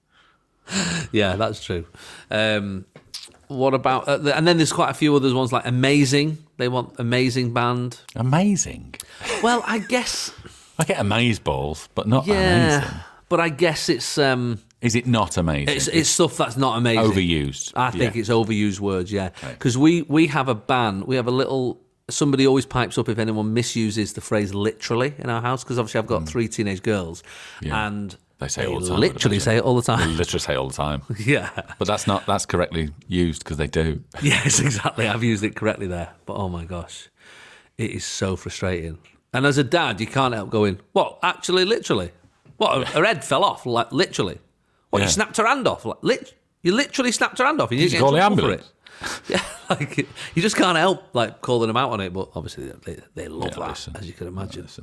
Yeah, that's true. Um, what about? Uh, the, and then there's quite a few others ones like amazing. They want amazing band. Amazing. Well, I guess. I get amazeballs, but not Yeah, amazing. but I guess it's um, Is it not amazing? it's it's stuff that's not amazing. overused. I think Yeah. it's overused words. Yeah, because we we have a ban. We have a little. Somebody always pipes up if anyone misuses the phrase literally in our house, because obviously I've got three teenage girls, Mm. Yeah. and They say it all the time, literally I'd say it all the They time. literally say it all the time. Yeah. But that's not that's correctly used because they do. Yes, exactly. I've used it correctly there. But oh my gosh, it is so frustrating. And as a dad, you can't help going, what, actually, literally? What, her head fell off, like, literally? What, Yeah. you snapped her hand off? Like, lit- you literally snapped her hand off? And you Did didn't you get call in the trouble ambulance? For it. Yeah, like, you just can't help, like, calling them out on it. But obviously, they, they love Yeah, that, listen. as you can imagine. Listen.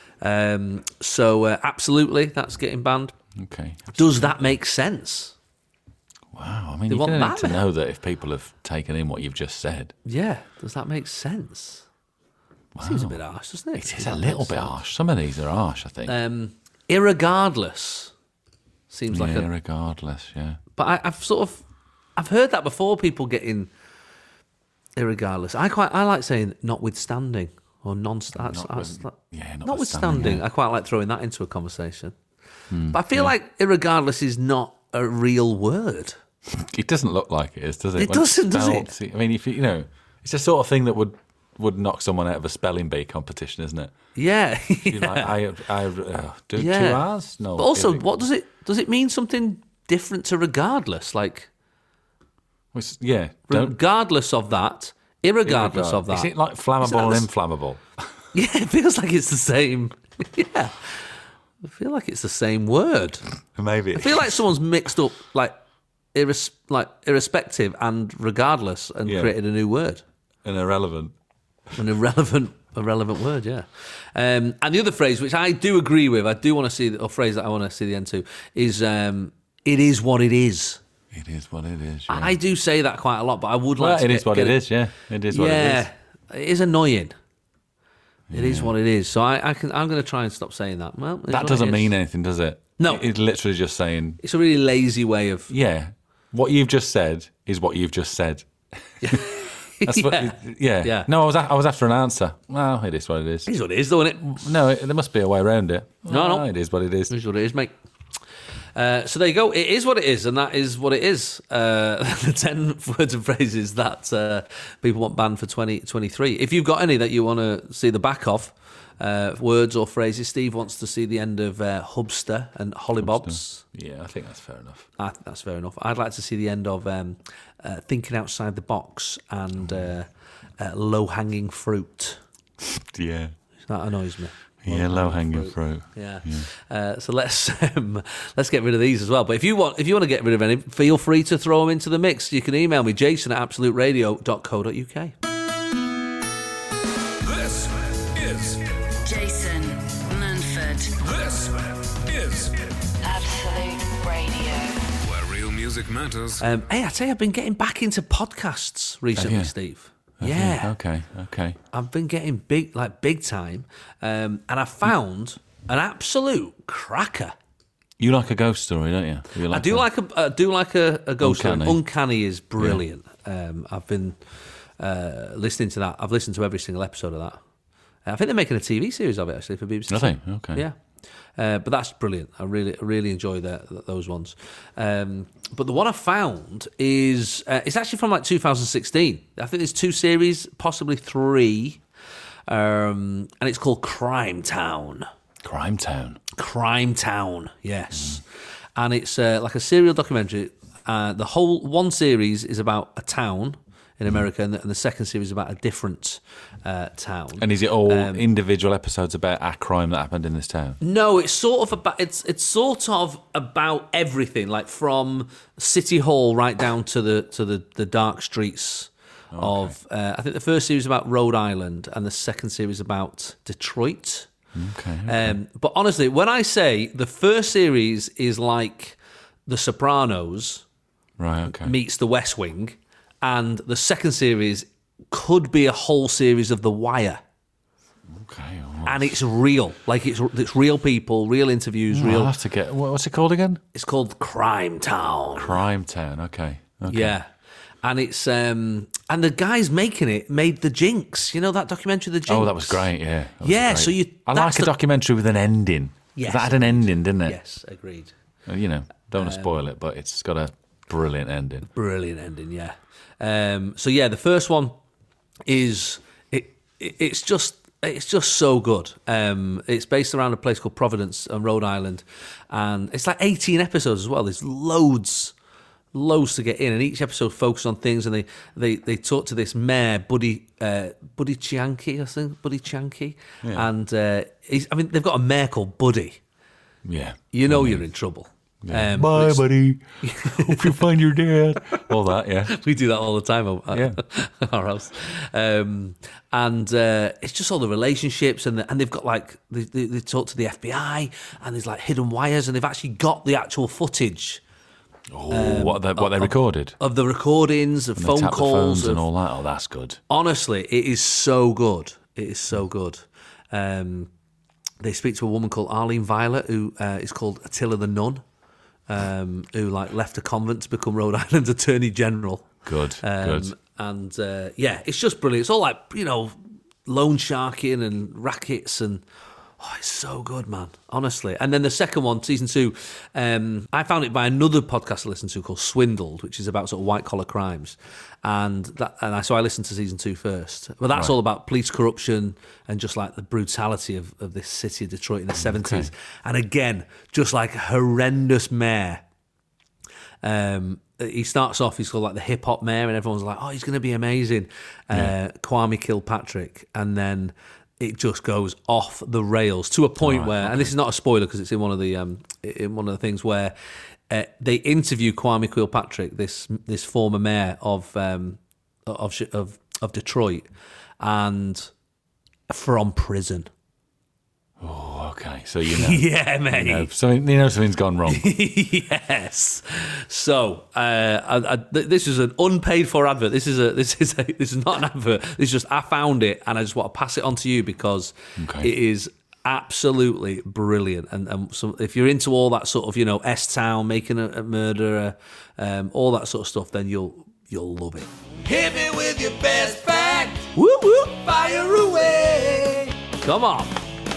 Um, so, uh, absolutely, that's getting banned. Okay. Does that make sense? Wow. I mean, They you're want going to need that to now. know that if people have taken in what you've just said. Yeah, does that make sense? Seems a bit harsh, doesn't it? It is a little bit harsh. Some of these are harsh, I think. Um, irregardless seems like yeah, a. regardless, yeah. But I, I've sort of, I've heard that before. People getting irregardless. I quite, I like saying notwithstanding or non. That's, Not that's, with- yeah, notwithstanding. notwithstanding, yeah. I quite like throwing that into a conversation. but I feel like irregardless is not a real word. It doesn't look like it is, does it? It When it's doesn't, does it? spelled- I mean, if you, you know, it's the sort of thing that would would knock someone out of a spelling bee competition, isn't it? Yeah. You're like, I, I, uh, do two Yeah. hours? No. But also, irre- what does it? Does it mean something different to regardless? Like It's- yeah. Don't, regardless of that, irregardless of that. Is it like Is flammable that and the s- inflammable? Yeah, it feels like it's the same. Yeah, I feel like it's the same word. Maybe. I feel like someone's mixed up like irres- like irrespective and regardless and Yeah. created a new word, and irrelevant. an irrelevant irrelevant word. Yeah, um, and the other phrase, which I do agree with, I do want to see, or phrase that I want to see the end to, is um, "it is what it is." It is what it is. Yeah. I do say that quite a lot, but I would well, like to it get, is what get it is. Yeah, it is what yeah, it is. it is annoying. It is what it is. So I, I can. I'm going to try and stop saying that. Well, it is That what doesn't it is. mean anything, does it? No. It- It's literally just saying, It's a really lazy way of. yeah, what you've just said is what you've just said. That's yeah. what, yeah. Yeah. No, I was a- I was after an answer. Well, it is what it is. It is what it is, though, isn't it? No, it, there must be a way around it. No, no. Oh, it is what it is. It is what it is, mate. Uh, so there you go. It is what it is, and that is what it is. Uh, the ten words and phrases that uh, people want banned for twenty twenty-three. If you've got any that you want to see the back of, uh, words or phrases, Steve wants to see the end of uh, Hubster and Hollybobs. Yeah, I think that's fair enough. I think that's fair enough. I'd like to see the end of um, uh, Thinking Outside the Box and uh, uh, Low Hanging Fruit. Yeah. That annoys me. Yeah, low hanging fruit. Yeah. Uh, so let's um, let's get rid of these as well. But if you want if you want to get rid of any, feel free to throw them into the mix. You can email me, Jason at absolute radio dot co dot uk. This is Jason Manford, this is Absolute Radio. where real music matters. Um, hey, I tell you, I've been getting back into podcasts recently, Oh, yeah. Steve. Yeah. Okay, okay. I've been getting big, like big time, um, and I found an absolute cracker. You like a ghost story, don't you? you like I do a, like a, I do like a, a ghost Uncanny. story. Uncanny is brilliant. Yeah. Um, I've been uh, listening to that. I've listened to every single episode of that. I think they're making a T V series of it actually for B B C. I think. Okay. Yeah. Uh, but that's brilliant. I really, I really enjoy that, those ones. Um, but the one I found is uh, it's actually from like two thousand sixteen. I think there's two series, possibly three, um, and it's called Crime Town. Crime Town. Crime Town, yes, mm. and it's uh, like a serial documentary. Uh, the whole one series is about a town in America, and the, and the second series is about a different uh, town. And is it all um, individual episodes about a crime that happened in this town? No, it's sort of about it's it's sort of about everything, like from City Hall right down to the to the, the dark streets okay. of. Uh, I think the first series is about Rhode Island, and the second series is about Detroit. Okay. okay. Um, but honestly, when I say the first series is like The Sopranos, right? Okay. meets The West Wing. And the second series could be a whole series of The Wire. Okay. Well, and it's real. Like, it's it's real people, real interviews, oh, real... I'll have to get... What's it called again? It's called Crime Town. Crime Town, okay. okay. Yeah. And it's... um And the guys making it made The Jinx. You know that documentary, The Jinx? Oh, that was great, yeah. That was yeah, great. so you... I like a the, documentary with an ending. Yes. That had an ending, didn't it? Yes, agreed. You know, don't want to spoil it, but it's got a brilliant ending. Brilliant ending, yeah. Um, so yeah, the first one is it, it. It's just it's just so good. Um, it's based around a place called Providence on Rhode Island, and it's like eighteen episodes as well. There's loads, loads to get in, and each episode focuses on things. And they they, they talk to this mayor, Buddy uh, Buddy Chianchi, I think Buddy Chianchi, yeah. and uh, he's, I mean they've got a mayor called Buddy. Yeah, you know mm. you're in trouble. Yeah. Um, Bye, buddy. Hope you find your dad. All that, yeah. We do that all the time at yeah. our house. Um, and uh, it's just all the relationships, and the, and they've got like, they, they, they talk to the F B I, and there's like hidden wires, and they've actually got the actual footage. Oh, um, what they, what of, they recorded? Of the recordings, of and phone they tap calls. The phones of, and all that. Oh, that's good. Honestly, it is so good. It is so good. Um, they speak to a woman called Arlene Violet, who uh, is called Attila the Nun. Um, who like left a convent to become Rhode Island's Attorney General. Good, um, good. And uh, yeah, it's just brilliant. It's all like, you know, loan sharking and rackets, and oh, it's so good, man. Honestly. And then the second one, season two, um, I found it by another podcast I listened to called Swindled, which is about sort of white collar crimes. And that, and I, so I listened to season two first. But that's right. all about police corruption and just like the brutality of, of this city of Detroit in the seventies. Okay. And again, just like a horrendous mayor. Um, he starts off, he's called like the hip hop mayor, and everyone's like, oh, he's going to be amazing. Yeah. Uh, Kwame Kilpatrick. And then it just goes off the rails to a point right, where, okay. and this is not a spoiler because it's in one of the um, in one of the things where uh, they interview Kwame Kilpatrick, this this former mayor of um, of of of Detroit, and from prison. Oh, okay. So you know, yeah, mate. You know, something, you know something's gone wrong. Yes. So uh, I, I, this is an unpaid for advert. This is a this is a, this is not an advert. This is just I found it and I just want to pass it on to you because okay. it is absolutely brilliant. And, and so if you're into all that sort of, you know, S-Town, making a, a murderer, um, all that sort of stuff, then you'll you'll love it. Hit me with your best fact. Whoop whoop. Fire away. Come on.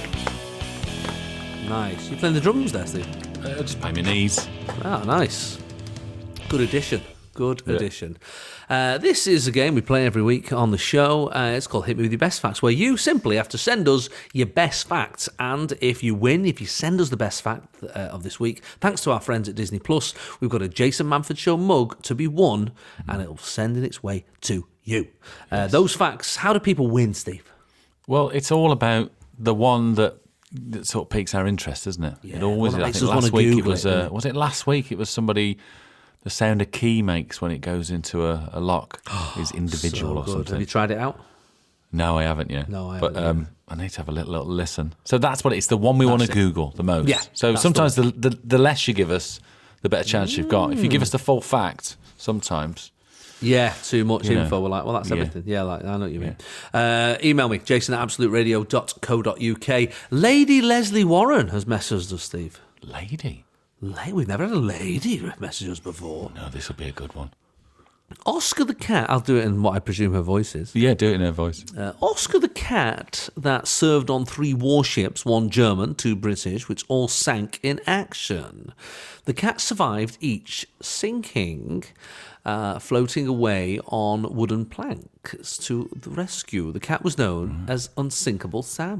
Nice. You playing the drums there, Steve? Uh, just play my knees. Ah, nice. Good addition. Good yeah. addition. Uh, this is a game we play every week on the show. Uh, it's called Hit Me With Your Best Facts, where you simply have to send us your best facts. And if you win, if you send us the best fact uh, of this week, thanks to our friends at Disney Plus, we've got a Jason Manford Show mug to be won, and it'll send in its way to you. Uh, yes. Those facts, how do people win, Steve? Well, it's all about the one that That sort of piques our interest, isn't it? Yeah, it always. well, I think last week it was. It, uh, was it last week? It was somebody. The sound a key makes when it goes into a, a lock is individual so or something. Have you tried it out? No, I haven't yet. No, I haven't. But um, I need to have a little, little listen. So that's what it's the one we that's want to it. Google the most. Yeah. So sometimes the, the the less you give us, the better chance mm. you've got. If you give us the full fact, sometimes Yeah, too much You know. info. We're like, well, that's Yeah. everything. Yeah, like I know what you mean. Uh, email me, jason at absolute radio dot co dot uk. Lady Leslie Warren has messaged us, Steve. Lady? La- We've never had a lady message us before. No, this will be a good one. Oscar the cat, I'll do it in what I presume her voice is. Yeah, do it in her voice. Uh, Oscar the cat that served on three warships, one German, two British, which all sank in action. The cat survived each sinking, uh, floating away on wooden planks to the rescue. The cat was known Mm. as Unsinkable Sam.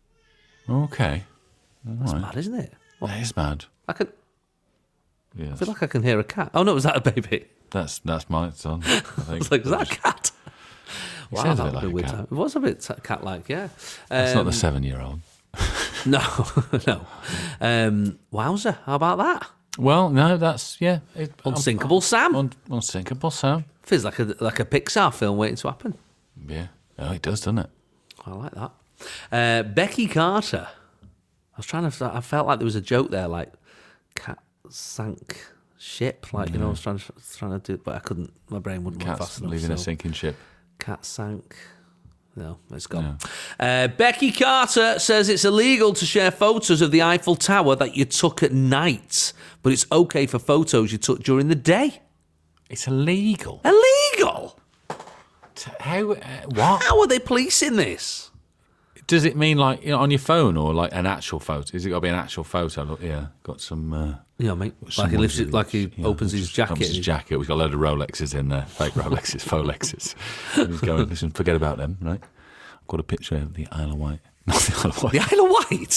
Okay. That's mad, isn't it? What, That is mad. I can Yeah, I feel like I can hear a cat. Oh no, was that a baby? that's that's my son. I I think. was like, is that a cat? Wow, sounds a that bit would be like a weird. cat. time. It was a bit cat-like, yeah. It's not Um, the seven-year-old. No, no. Um, wowzer, how about that? Well, no, that's yeah. It, Unsinkable Sam. Un, unsinkable Sam. Feels like a like a Pixar film waiting to happen. Yeah. Oh, it does, doesn't it? I like that. Uh, Becky Carter. I was trying to. I felt like there was a joke there, like cat sank ship. Like you know, I was trying to trying to do it, but I couldn't. My brain wouldn't work Cats fast enough. leaving a so sinking ship. cat sank. No, it's gone. Uh, Becky Carter says it's illegal to share photos of the Eiffel Tower that you took at night, but it's okay for photos you took during the day. It's illegal. Illegal? How? Uh, what? How are they policing this? Does it mean like you know, on your phone or like an actual photo? Is it got to be an actual photo? Look, yeah, got some. Uh, You know, mate, like he someone lifts it, who- like he yeah, opens his just jacket. opens his jacket. We've got a load of Rolexes in there, fake Rolexes, faux Lexes. And he's going, listen, forget about them, right? I've got a picture of the Isle of Wight. Not the Isle of Wight. The Isle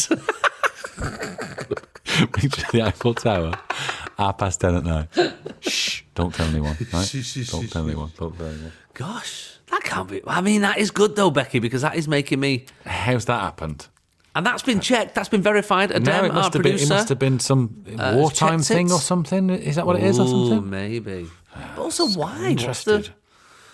of Wight. Picture of the Eiffel Tower. Half past ten at night. Shh! Don't tell anyone, right? Don't tell anyone. Don't tell anyone. Gosh, that can't be. I mean, that is good though, Becky, because that is making me. How's that happened? And that's been checked. That's been verified. Adem, No, it our must have been. It producer. must have been some Uh, wartime checked thing it. or something. Is that what it is or Ooh, something? maybe. But also, why? What's Interested. the-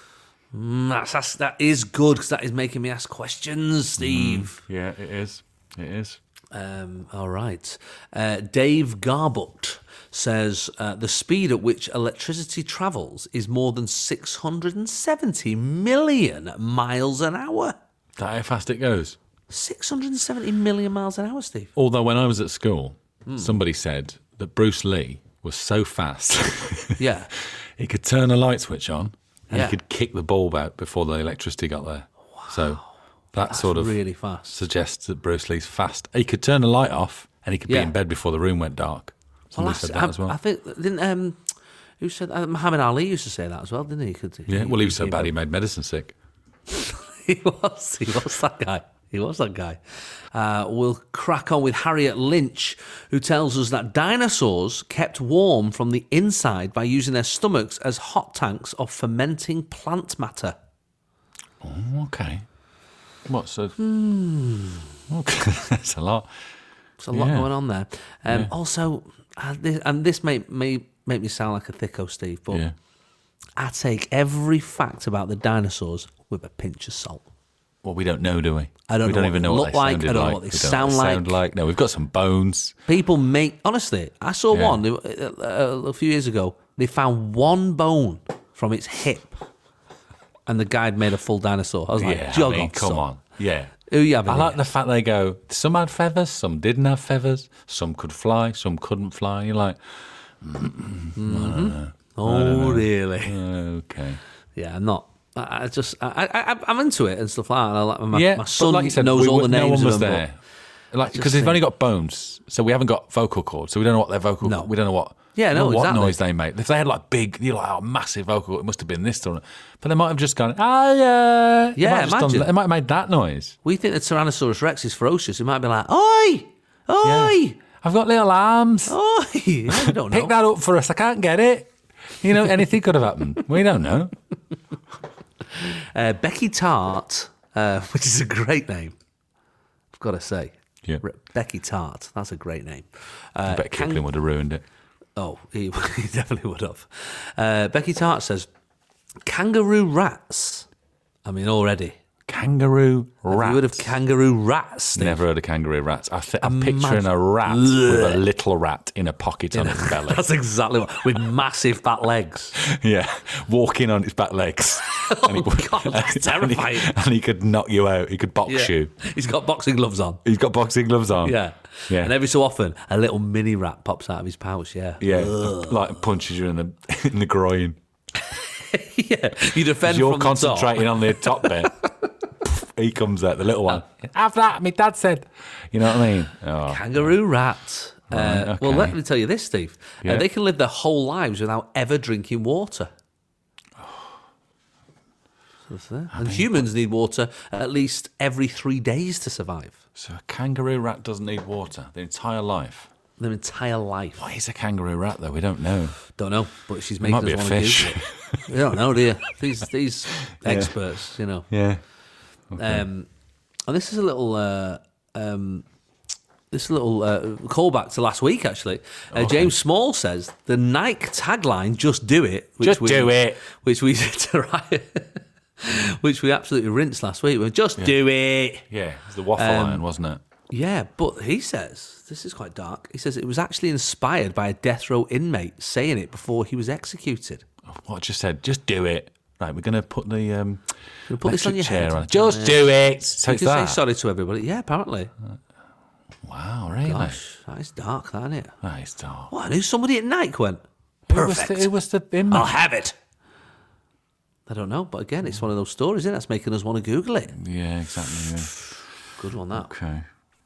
Mm, that's, that's, that is good because that is making me ask questions, Steve. Yeah, it is. It is. Um, all right. Uh, Dave Garbutt says uh, the speed at which electricity travels is more than six hundred seventy million miles an hour. That how fast it goes. six hundred seventy million miles an hour, Steve. Although when I was at school, Hmm. somebody said that Bruce Lee was so fast, Yeah. he could turn a light switch on and Yeah. he could kick the bulb out before the electricity got there. So that sort of really fast. suggests that Bruce Lee's fast. He could turn the light off and he could Yeah. be in bed before the room went dark. Somebody that's- said that I, as well. I think, didn't, um, who said that? Muhammad Ali used to say that as well, didn't he? Could, yeah, well, he was so he- bad he made medicine sick. He was. He was that guy. He was that guy. Uh, we'll crack on with Harriet Lynch, who tells us that dinosaurs kept warm from the inside by using their stomachs as hot tanks of fermenting plant matter. Oh, okay. What's a... Hmm. Okay, that's a lot. There's a lot Yeah. going on there. Um, Yeah. Also, uh, this, and this may, may make me sound like a thicko, Steve, but Yeah. I take every fact about the dinosaurs with a pinch of salt. Well, we don't know, do we? I don't we know don't what even they know look what they like. sounded I don't know like. what they We don't know sound what like. sound like. No, we've got some bones. People make, honestly, I saw Yeah. one uh, uh, a few years ago. They found one bone from its hip, and the guide made a full dinosaur. I was like, yeah, jog I mean, on, come son. on. Yeah. Who you having I like here? the fact they go, some had feathers, some didn't have feathers, some could fly, some couldn't fly. You're like, Oh, really? okay. Yeah, I'm not. I, I just, I, I, I'm into it and stuff like that. And I like, my, yeah, my but son like you said, knows we, all were- the names no one was of them. there. Like, just because they've think- only got bones, so we haven't got vocal cords, so we don't know what their vocal. No. We don't know what. Yeah, no, what exactly. noise they make. If they had like big, you're like, oh, massive vocal cord, it must have been this or but they might have just gone, ah, yeah, They Yeah, might have just done imagine. that. They might have made that noise. We think that Tyrannosaurus Rex is ferocious. It might be like, oi, oi, Yeah. I've got little arms. oi. We don't know. Pick that up for us. I can't get it. You know, anything could have happened. We don't know. Uh, Becky Tart, uh, which is a great name, I've got to say. Yeah. Re- Becky Tart, that's a great name. I Uh, bet can- Kipling would have ruined it. Oh, he, he definitely would have. Uh, Becky Tart says, kangaroo rats. I mean, already, Kangaroo rats. Have you heard of kangaroo rats, Steve? Never heard of kangaroo rats. I th- I'm Imagine- picturing a rat with a little rat in a pocket on its belly. That's exactly what. With massive fat legs. Yeah, walking on its back legs. Oh, God, that's terrifying. And he, and he could knock you out. He could box Yeah. you. He's got boxing gloves on. He's got boxing gloves on. Yeah. Yeah. And every so often, a little mini rat pops out of his pouch, yeah. Yeah, like punches you in the in the groin. Yeah. You defend You're from concentrating the on the top bit. He comes out, the little one. Have that, my dad said. You know what I mean? Oh. top. Kangaroo rat. Right, uh, okay. Well, let me tell you this, Steve. Yeah. Uh, they can live their whole lives without ever drinking water. So that's there. And humans need water at least every three days to survive. So a kangaroo rat doesn't need water their entire life. Their entire life. What is a kangaroo rat, though? We don't know. Don't know, but she's It making might be us a want to fish. Google it. You don't know, do you? These these experts, you know. Yeah. Um, and this is a little, uh, um, this is a little uh, callback to last week. Actually, uh, James Small says the Nike tagline "Just do it," which Just we, do it. which we which we absolutely rinsed last week. We just do it. Yeah, it was the waffle Um, iron, wasn't it? Yeah, but he says this is quite dark. He says it was actually inspired by a death row inmate saying it before he was executed. What I just said, just do it. Right, we're going to put the um, We'll put this on your electric chair head. on. Just do it. So You it's can say that. sorry to everybody. Yeah, apparently. Wow, really? Gosh, that is dark, that, isn't it? That is dark. What? I knew somebody at Nike went, Who was perfect. the, who was the inmate? I'll have it. I don't know, but again, it's one of those stories, isn't it? That's making us want to Google it. Yeah, exactly. Yeah. Good one, that. Okay.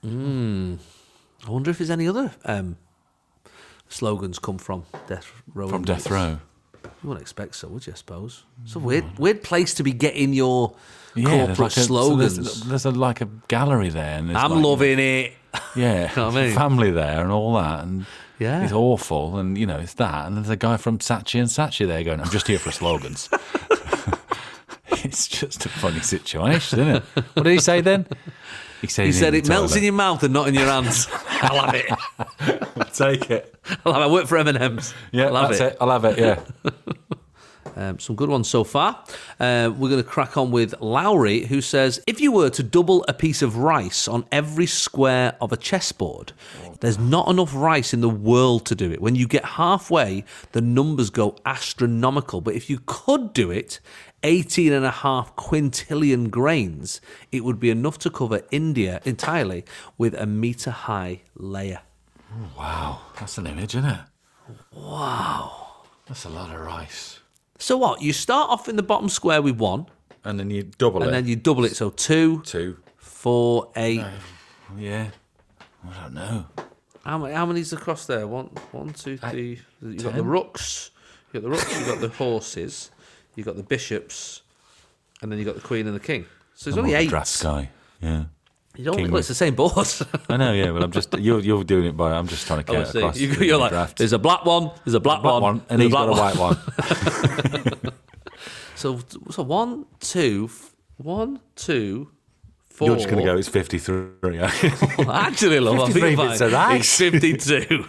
I wonder if there's any other um, slogans come from Death Row. From inmates. Death Row. You wouldn't expect so, would you, I suppose? It's a weird, weird place to be getting your Yeah, there's corporate like a, so slogans. there's, there's a, like a gallery there. And there's I'm like, loving it. Yeah, know what I mean? family there and all that, and Yeah. it's awful, and you know it's that, and there's a guy from Saatchi and Saatchi there going, "I'm just here for slogans." It's just a funny situation, isn't it? What did he say then? He said, He said it melts in your mouth and not in your hands. I love it. your. Take it. I love it. I work for M and M's. Yeah, I love that's it. it. I'll have it. Yeah. Um, some good ones so far. Uh, we're going to crack on with Lowry, who says, if you were to double a piece of rice on every square of a chessboard, there's not enough rice in the world to do it. When you get halfway, the numbers go astronomical. But if you could do it, eighteen and a half quintillion grains, it would be enough to cover India entirely with a metre high layer. Wow, that's an image, isn't it? Wow, that's a lot of rice. So what? You start off in the bottom square with one, And then you double and it. then you double it. So two, two. four, eight. Yeah. I don't know. How many? How many's across there? One, one, two, three. You got the ten. rooks. You got the rooks. You got the horses. You got the bishops, and then you got the queen and the king. So there's I'm only more of a eight. draft guy. Yeah. You don't. King Well, it's the same board. I know, yeah, but I'm just you're you're doing it by I'm just trying to Oh, I count see. across. You, the you're like, draft. there's a black one. There's a black, black one, one, and there's he's got a black white one. So, so one, two, f- one, two, four. You're just going to go. It's fifty-three. Actually, love, I think fifty-three fine. bits of rice. It's fifty-two.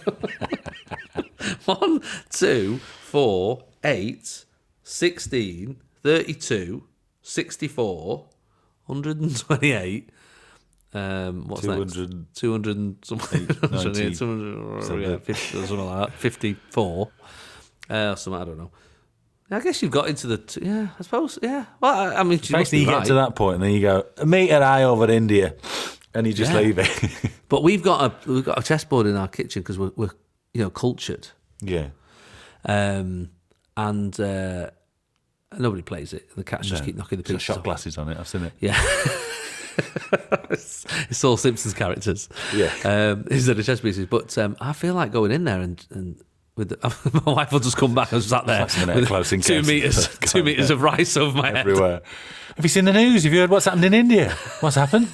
One, two, four, eight, sixteen, thirty-two, sixty-four, one hundred twenty-eight. Um, what's two that? hundred, two hundred and something. ninety, two hundred, yeah, fifty, or something like that. fifty-four. Uh, something, I don't know. I guess you've got into the, t- yeah, I suppose, yeah. Well, I, I mean, she must Basically, be you get right. to that point, and then you go a metre high over India, and you just Yeah. leave it. But we've got a we've got a chessboard in our kitchen because we're, we're you know cultured, yeah. um, and uh, nobody plays it. The cats just No. keep knocking the It's got pieces shot off. glasses on it. I've seen it. Yeah. it's, it's all Simpsons characters. Yeah. Um, instead of chess pieces. But um, I feel like going in there and, and with the, my wife will just come back and sat there Flashing it with close in two case. meters, two meters of rice over my head. Everywhere. Have you seen the news? Have you heard what's happened in India? What's happened?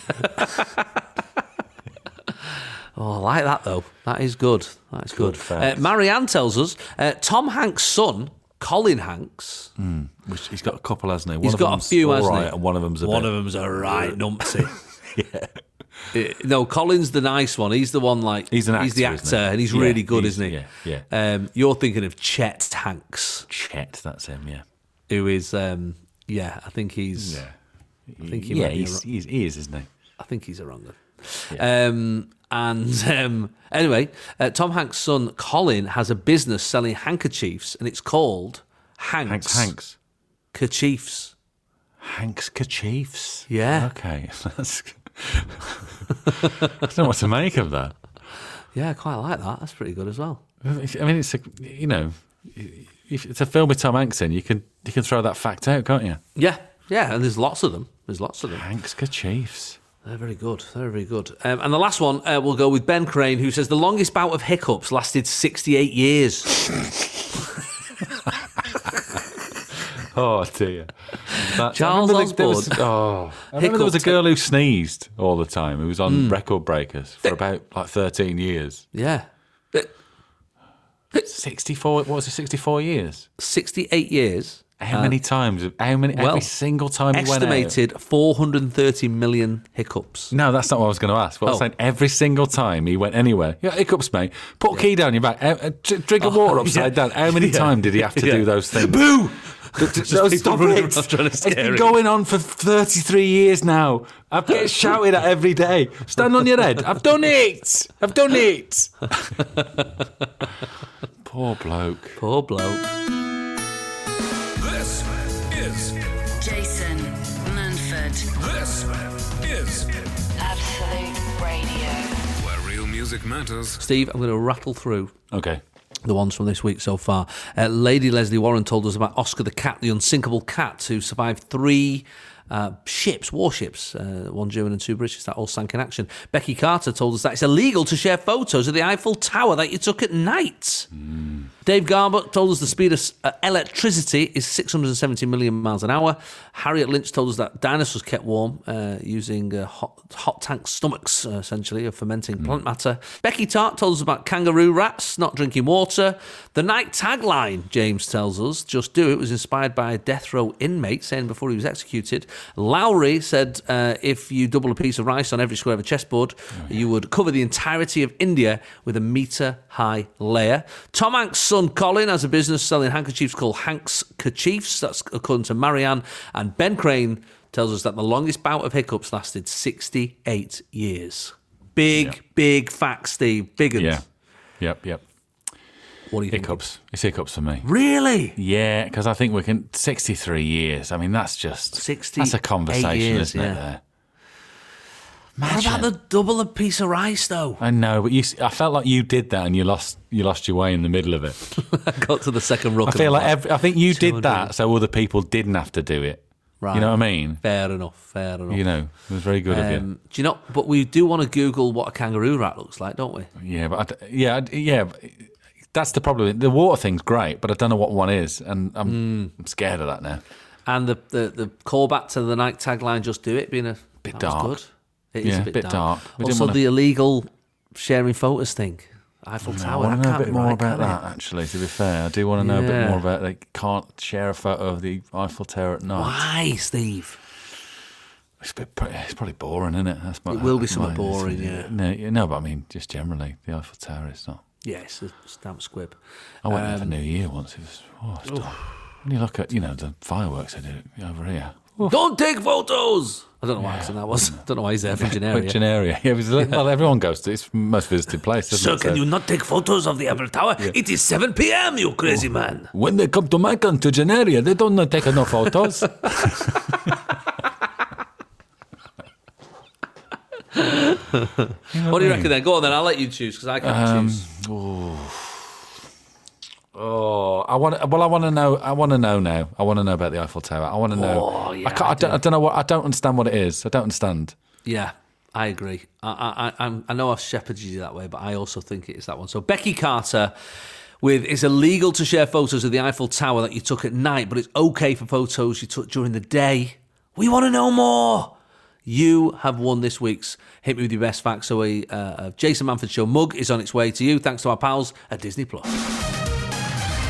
Oh, I like that though. That is good. That is good. Good facts. Uh, Marianne tells us uh, Tom Hanks' son, Colin Hanks. Which he's got a couple, hasn't he? One He's of got a them's few, all hasn't right, he? and one of them's a One bit. of them's a right numpty. Yeah. Uh, no, Colin's the nice one. He's the one like He's an He's the actor, actor, isn't he? and he's Yeah, really good, he's- isn't he? yeah, yeah. Um, you're thinking of Chet Hanks, Chet, that's him. Yeah. who is, um, yeah, I think he's Yeah. I think he yeah, might be he's, a, he's, he is, isn't he? I think he's a wrong one. Yeah. Um, and um, anyway, uh, Tom Hanks' son Colin has a business selling handkerchiefs, and it's called Hanks. Hanks. Hanks. Kerchiefs. Hanks Kerchiefs. Yeah. Okay. That's... I don't know what to make of that. Yeah, I quite like that. That's pretty good as well. I mean, it's a, you know, if it's a film with Tom Hanks in, you can you can throw that fact out, can't you? Yeah, yeah, and there's lots of them. There's lots of them. Hanks Kerchiefs. They're very good. They're very good. Um, and the last one, uh, we'll go with Ben Crane, who says the longest bout of hiccups lasted sixty-eight years. Oh, dear. That, Charles I there was, Osborne. oh, I remember there was a Hiccup girl who sneezed all the time, who was on Mm. Record Breakers for about like thirteen years. Yeah. sixty-four, what was it, sixty-four years? sixty-eight years. How Uh, many times? How many? well, every single time he went out? Estimated four hundred thirty million hiccups. No, that's not what I was going to ask. What I was Oh. saying, every single time he went anywhere, yeah, hiccups, mate. Put a key down your back. Uh, uh, dr- drink of water upside yeah. down. How many Yeah. times did he have to Yeah. do those things? Boo! No, people stop running it. around trying to It's scare been him. going on for thirty-three years now. I've get shouted at every day. Stand on your head. I've done it. I've done it. Poor bloke. Poor bloke. This is Jason Manford, this is Absolute Radio. where real music matters. Steve, I'm going to rattle through Okay. the ones from this week so far. Uh, Lady Leslie Warren told us about Oscar the cat, the unsinkable cat, who survived three uh, ships, warships, uh, one German and two British, that all sank in action. Becky Carter told us that it's illegal to share photos of the Eiffel Tower that you took at night. Mm. Dave Garbutt told us the speed of uh, electricity is six hundred seventy million miles an hour. Harriet Lynch told us that dinosaurs kept warm uh, using uh, hot, hot tank stomachs, uh, essentially, of fermenting mm. plant matter. Becky Tart told us about kangaroo rats not drinking water. The night tagline, James tells us, just do it, was inspired by a death row inmate saying before he was executed. Lowry said uh, if you double a piece of rice on every square of a chessboard, oh, yeah. you would cover the entirety of India with a metre-high layer. Tom Hanks' son Colin has a business selling handkerchiefs called Hanks Kerchiefs. That's according to Marianne. And Ben Crane tells us that the longest bout of hiccups lasted sixty-eight years. Big, yeah. big facts, Steve. Big ones. Yeah. Yep, yep. What do you hiccups. think? It's hiccups for me. Really? Yeah, because I think we can... sixty-three years. I mean, that's just... sixty. That's a conversation, years, isn't yeah. it, there? What about the double a piece of rice, though? I know, but you, I felt like you did that and you lost you lost your way in the middle of it. I got to the second rook. I feel like every, I think you did that so other people didn't have to do it. Right. You know what I mean? Fair enough, fair enough. You know, it was very good um, of you. Do you know, but we do want to Google what a kangaroo rat looks like, don't we? Yeah, but I, yeah, yeah, that's the problem. The water thing's great, but I don't know what one is, and I'm, mm. I'm scared of that now. And the, the, the callback to the night tagline, just do it, being a bit that dark. Was good. It yeah, is a bit, bit dark. dark. We Also, wanna... the illegal sharing photos thing. Eiffel no, Tower. I want to know a bit be more right, about that, it? actually, to be fair. I do want to know yeah. a bit more about they can't share a photo of the Eiffel Tower at night. Why, Steve? It's, a bit, it's probably boring, isn't it? That's my, it will be somewhat boring, yeah. No, no, but I mean, just generally, the Eiffel Tower is not. Yeah, it's a stamp squib. I went um, there for New Year once. It was, oh, it's when you look at, you know, the fireworks they do over here. Oof. Don't take photos! I don't know what yeah. accent that was. I don't know why he's there from Genaria. Genaria. Yeah, it was, well, everyone goes to it. It's the most visited place. Sir, it? can so, you not take photos of the Eiffel Tower? Yeah. It is seven p.m., you crazy oh. man. When they come to my country, Genaria, they don't take no photos. What do you reckon then? Go on then, I'll let you choose because I can't um, choose. Oh. Oh, I want. Well, I want to know. I want to know now. I want to know about the Eiffel Tower. I want to know. Oh, yeah, I, can't, I, I, don't, I don't know what. I don't understand what it is. I don't understand. Yeah, I agree. I, I, I, I know I've shepherded you that way, but I also think it is that one. So Becky Carter with it's illegal to share photos of the Eiffel Tower that you took at night, but it's okay for photos you took during the day. We want to know more. You have won this week's Hit Me With Your Best Facts. So a uh, Jason Manford Show mug is on its way to you, thanks to our pals at Disney Plus.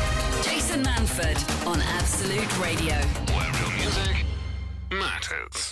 Jason Manford on Absolute Radio. Where real music matters.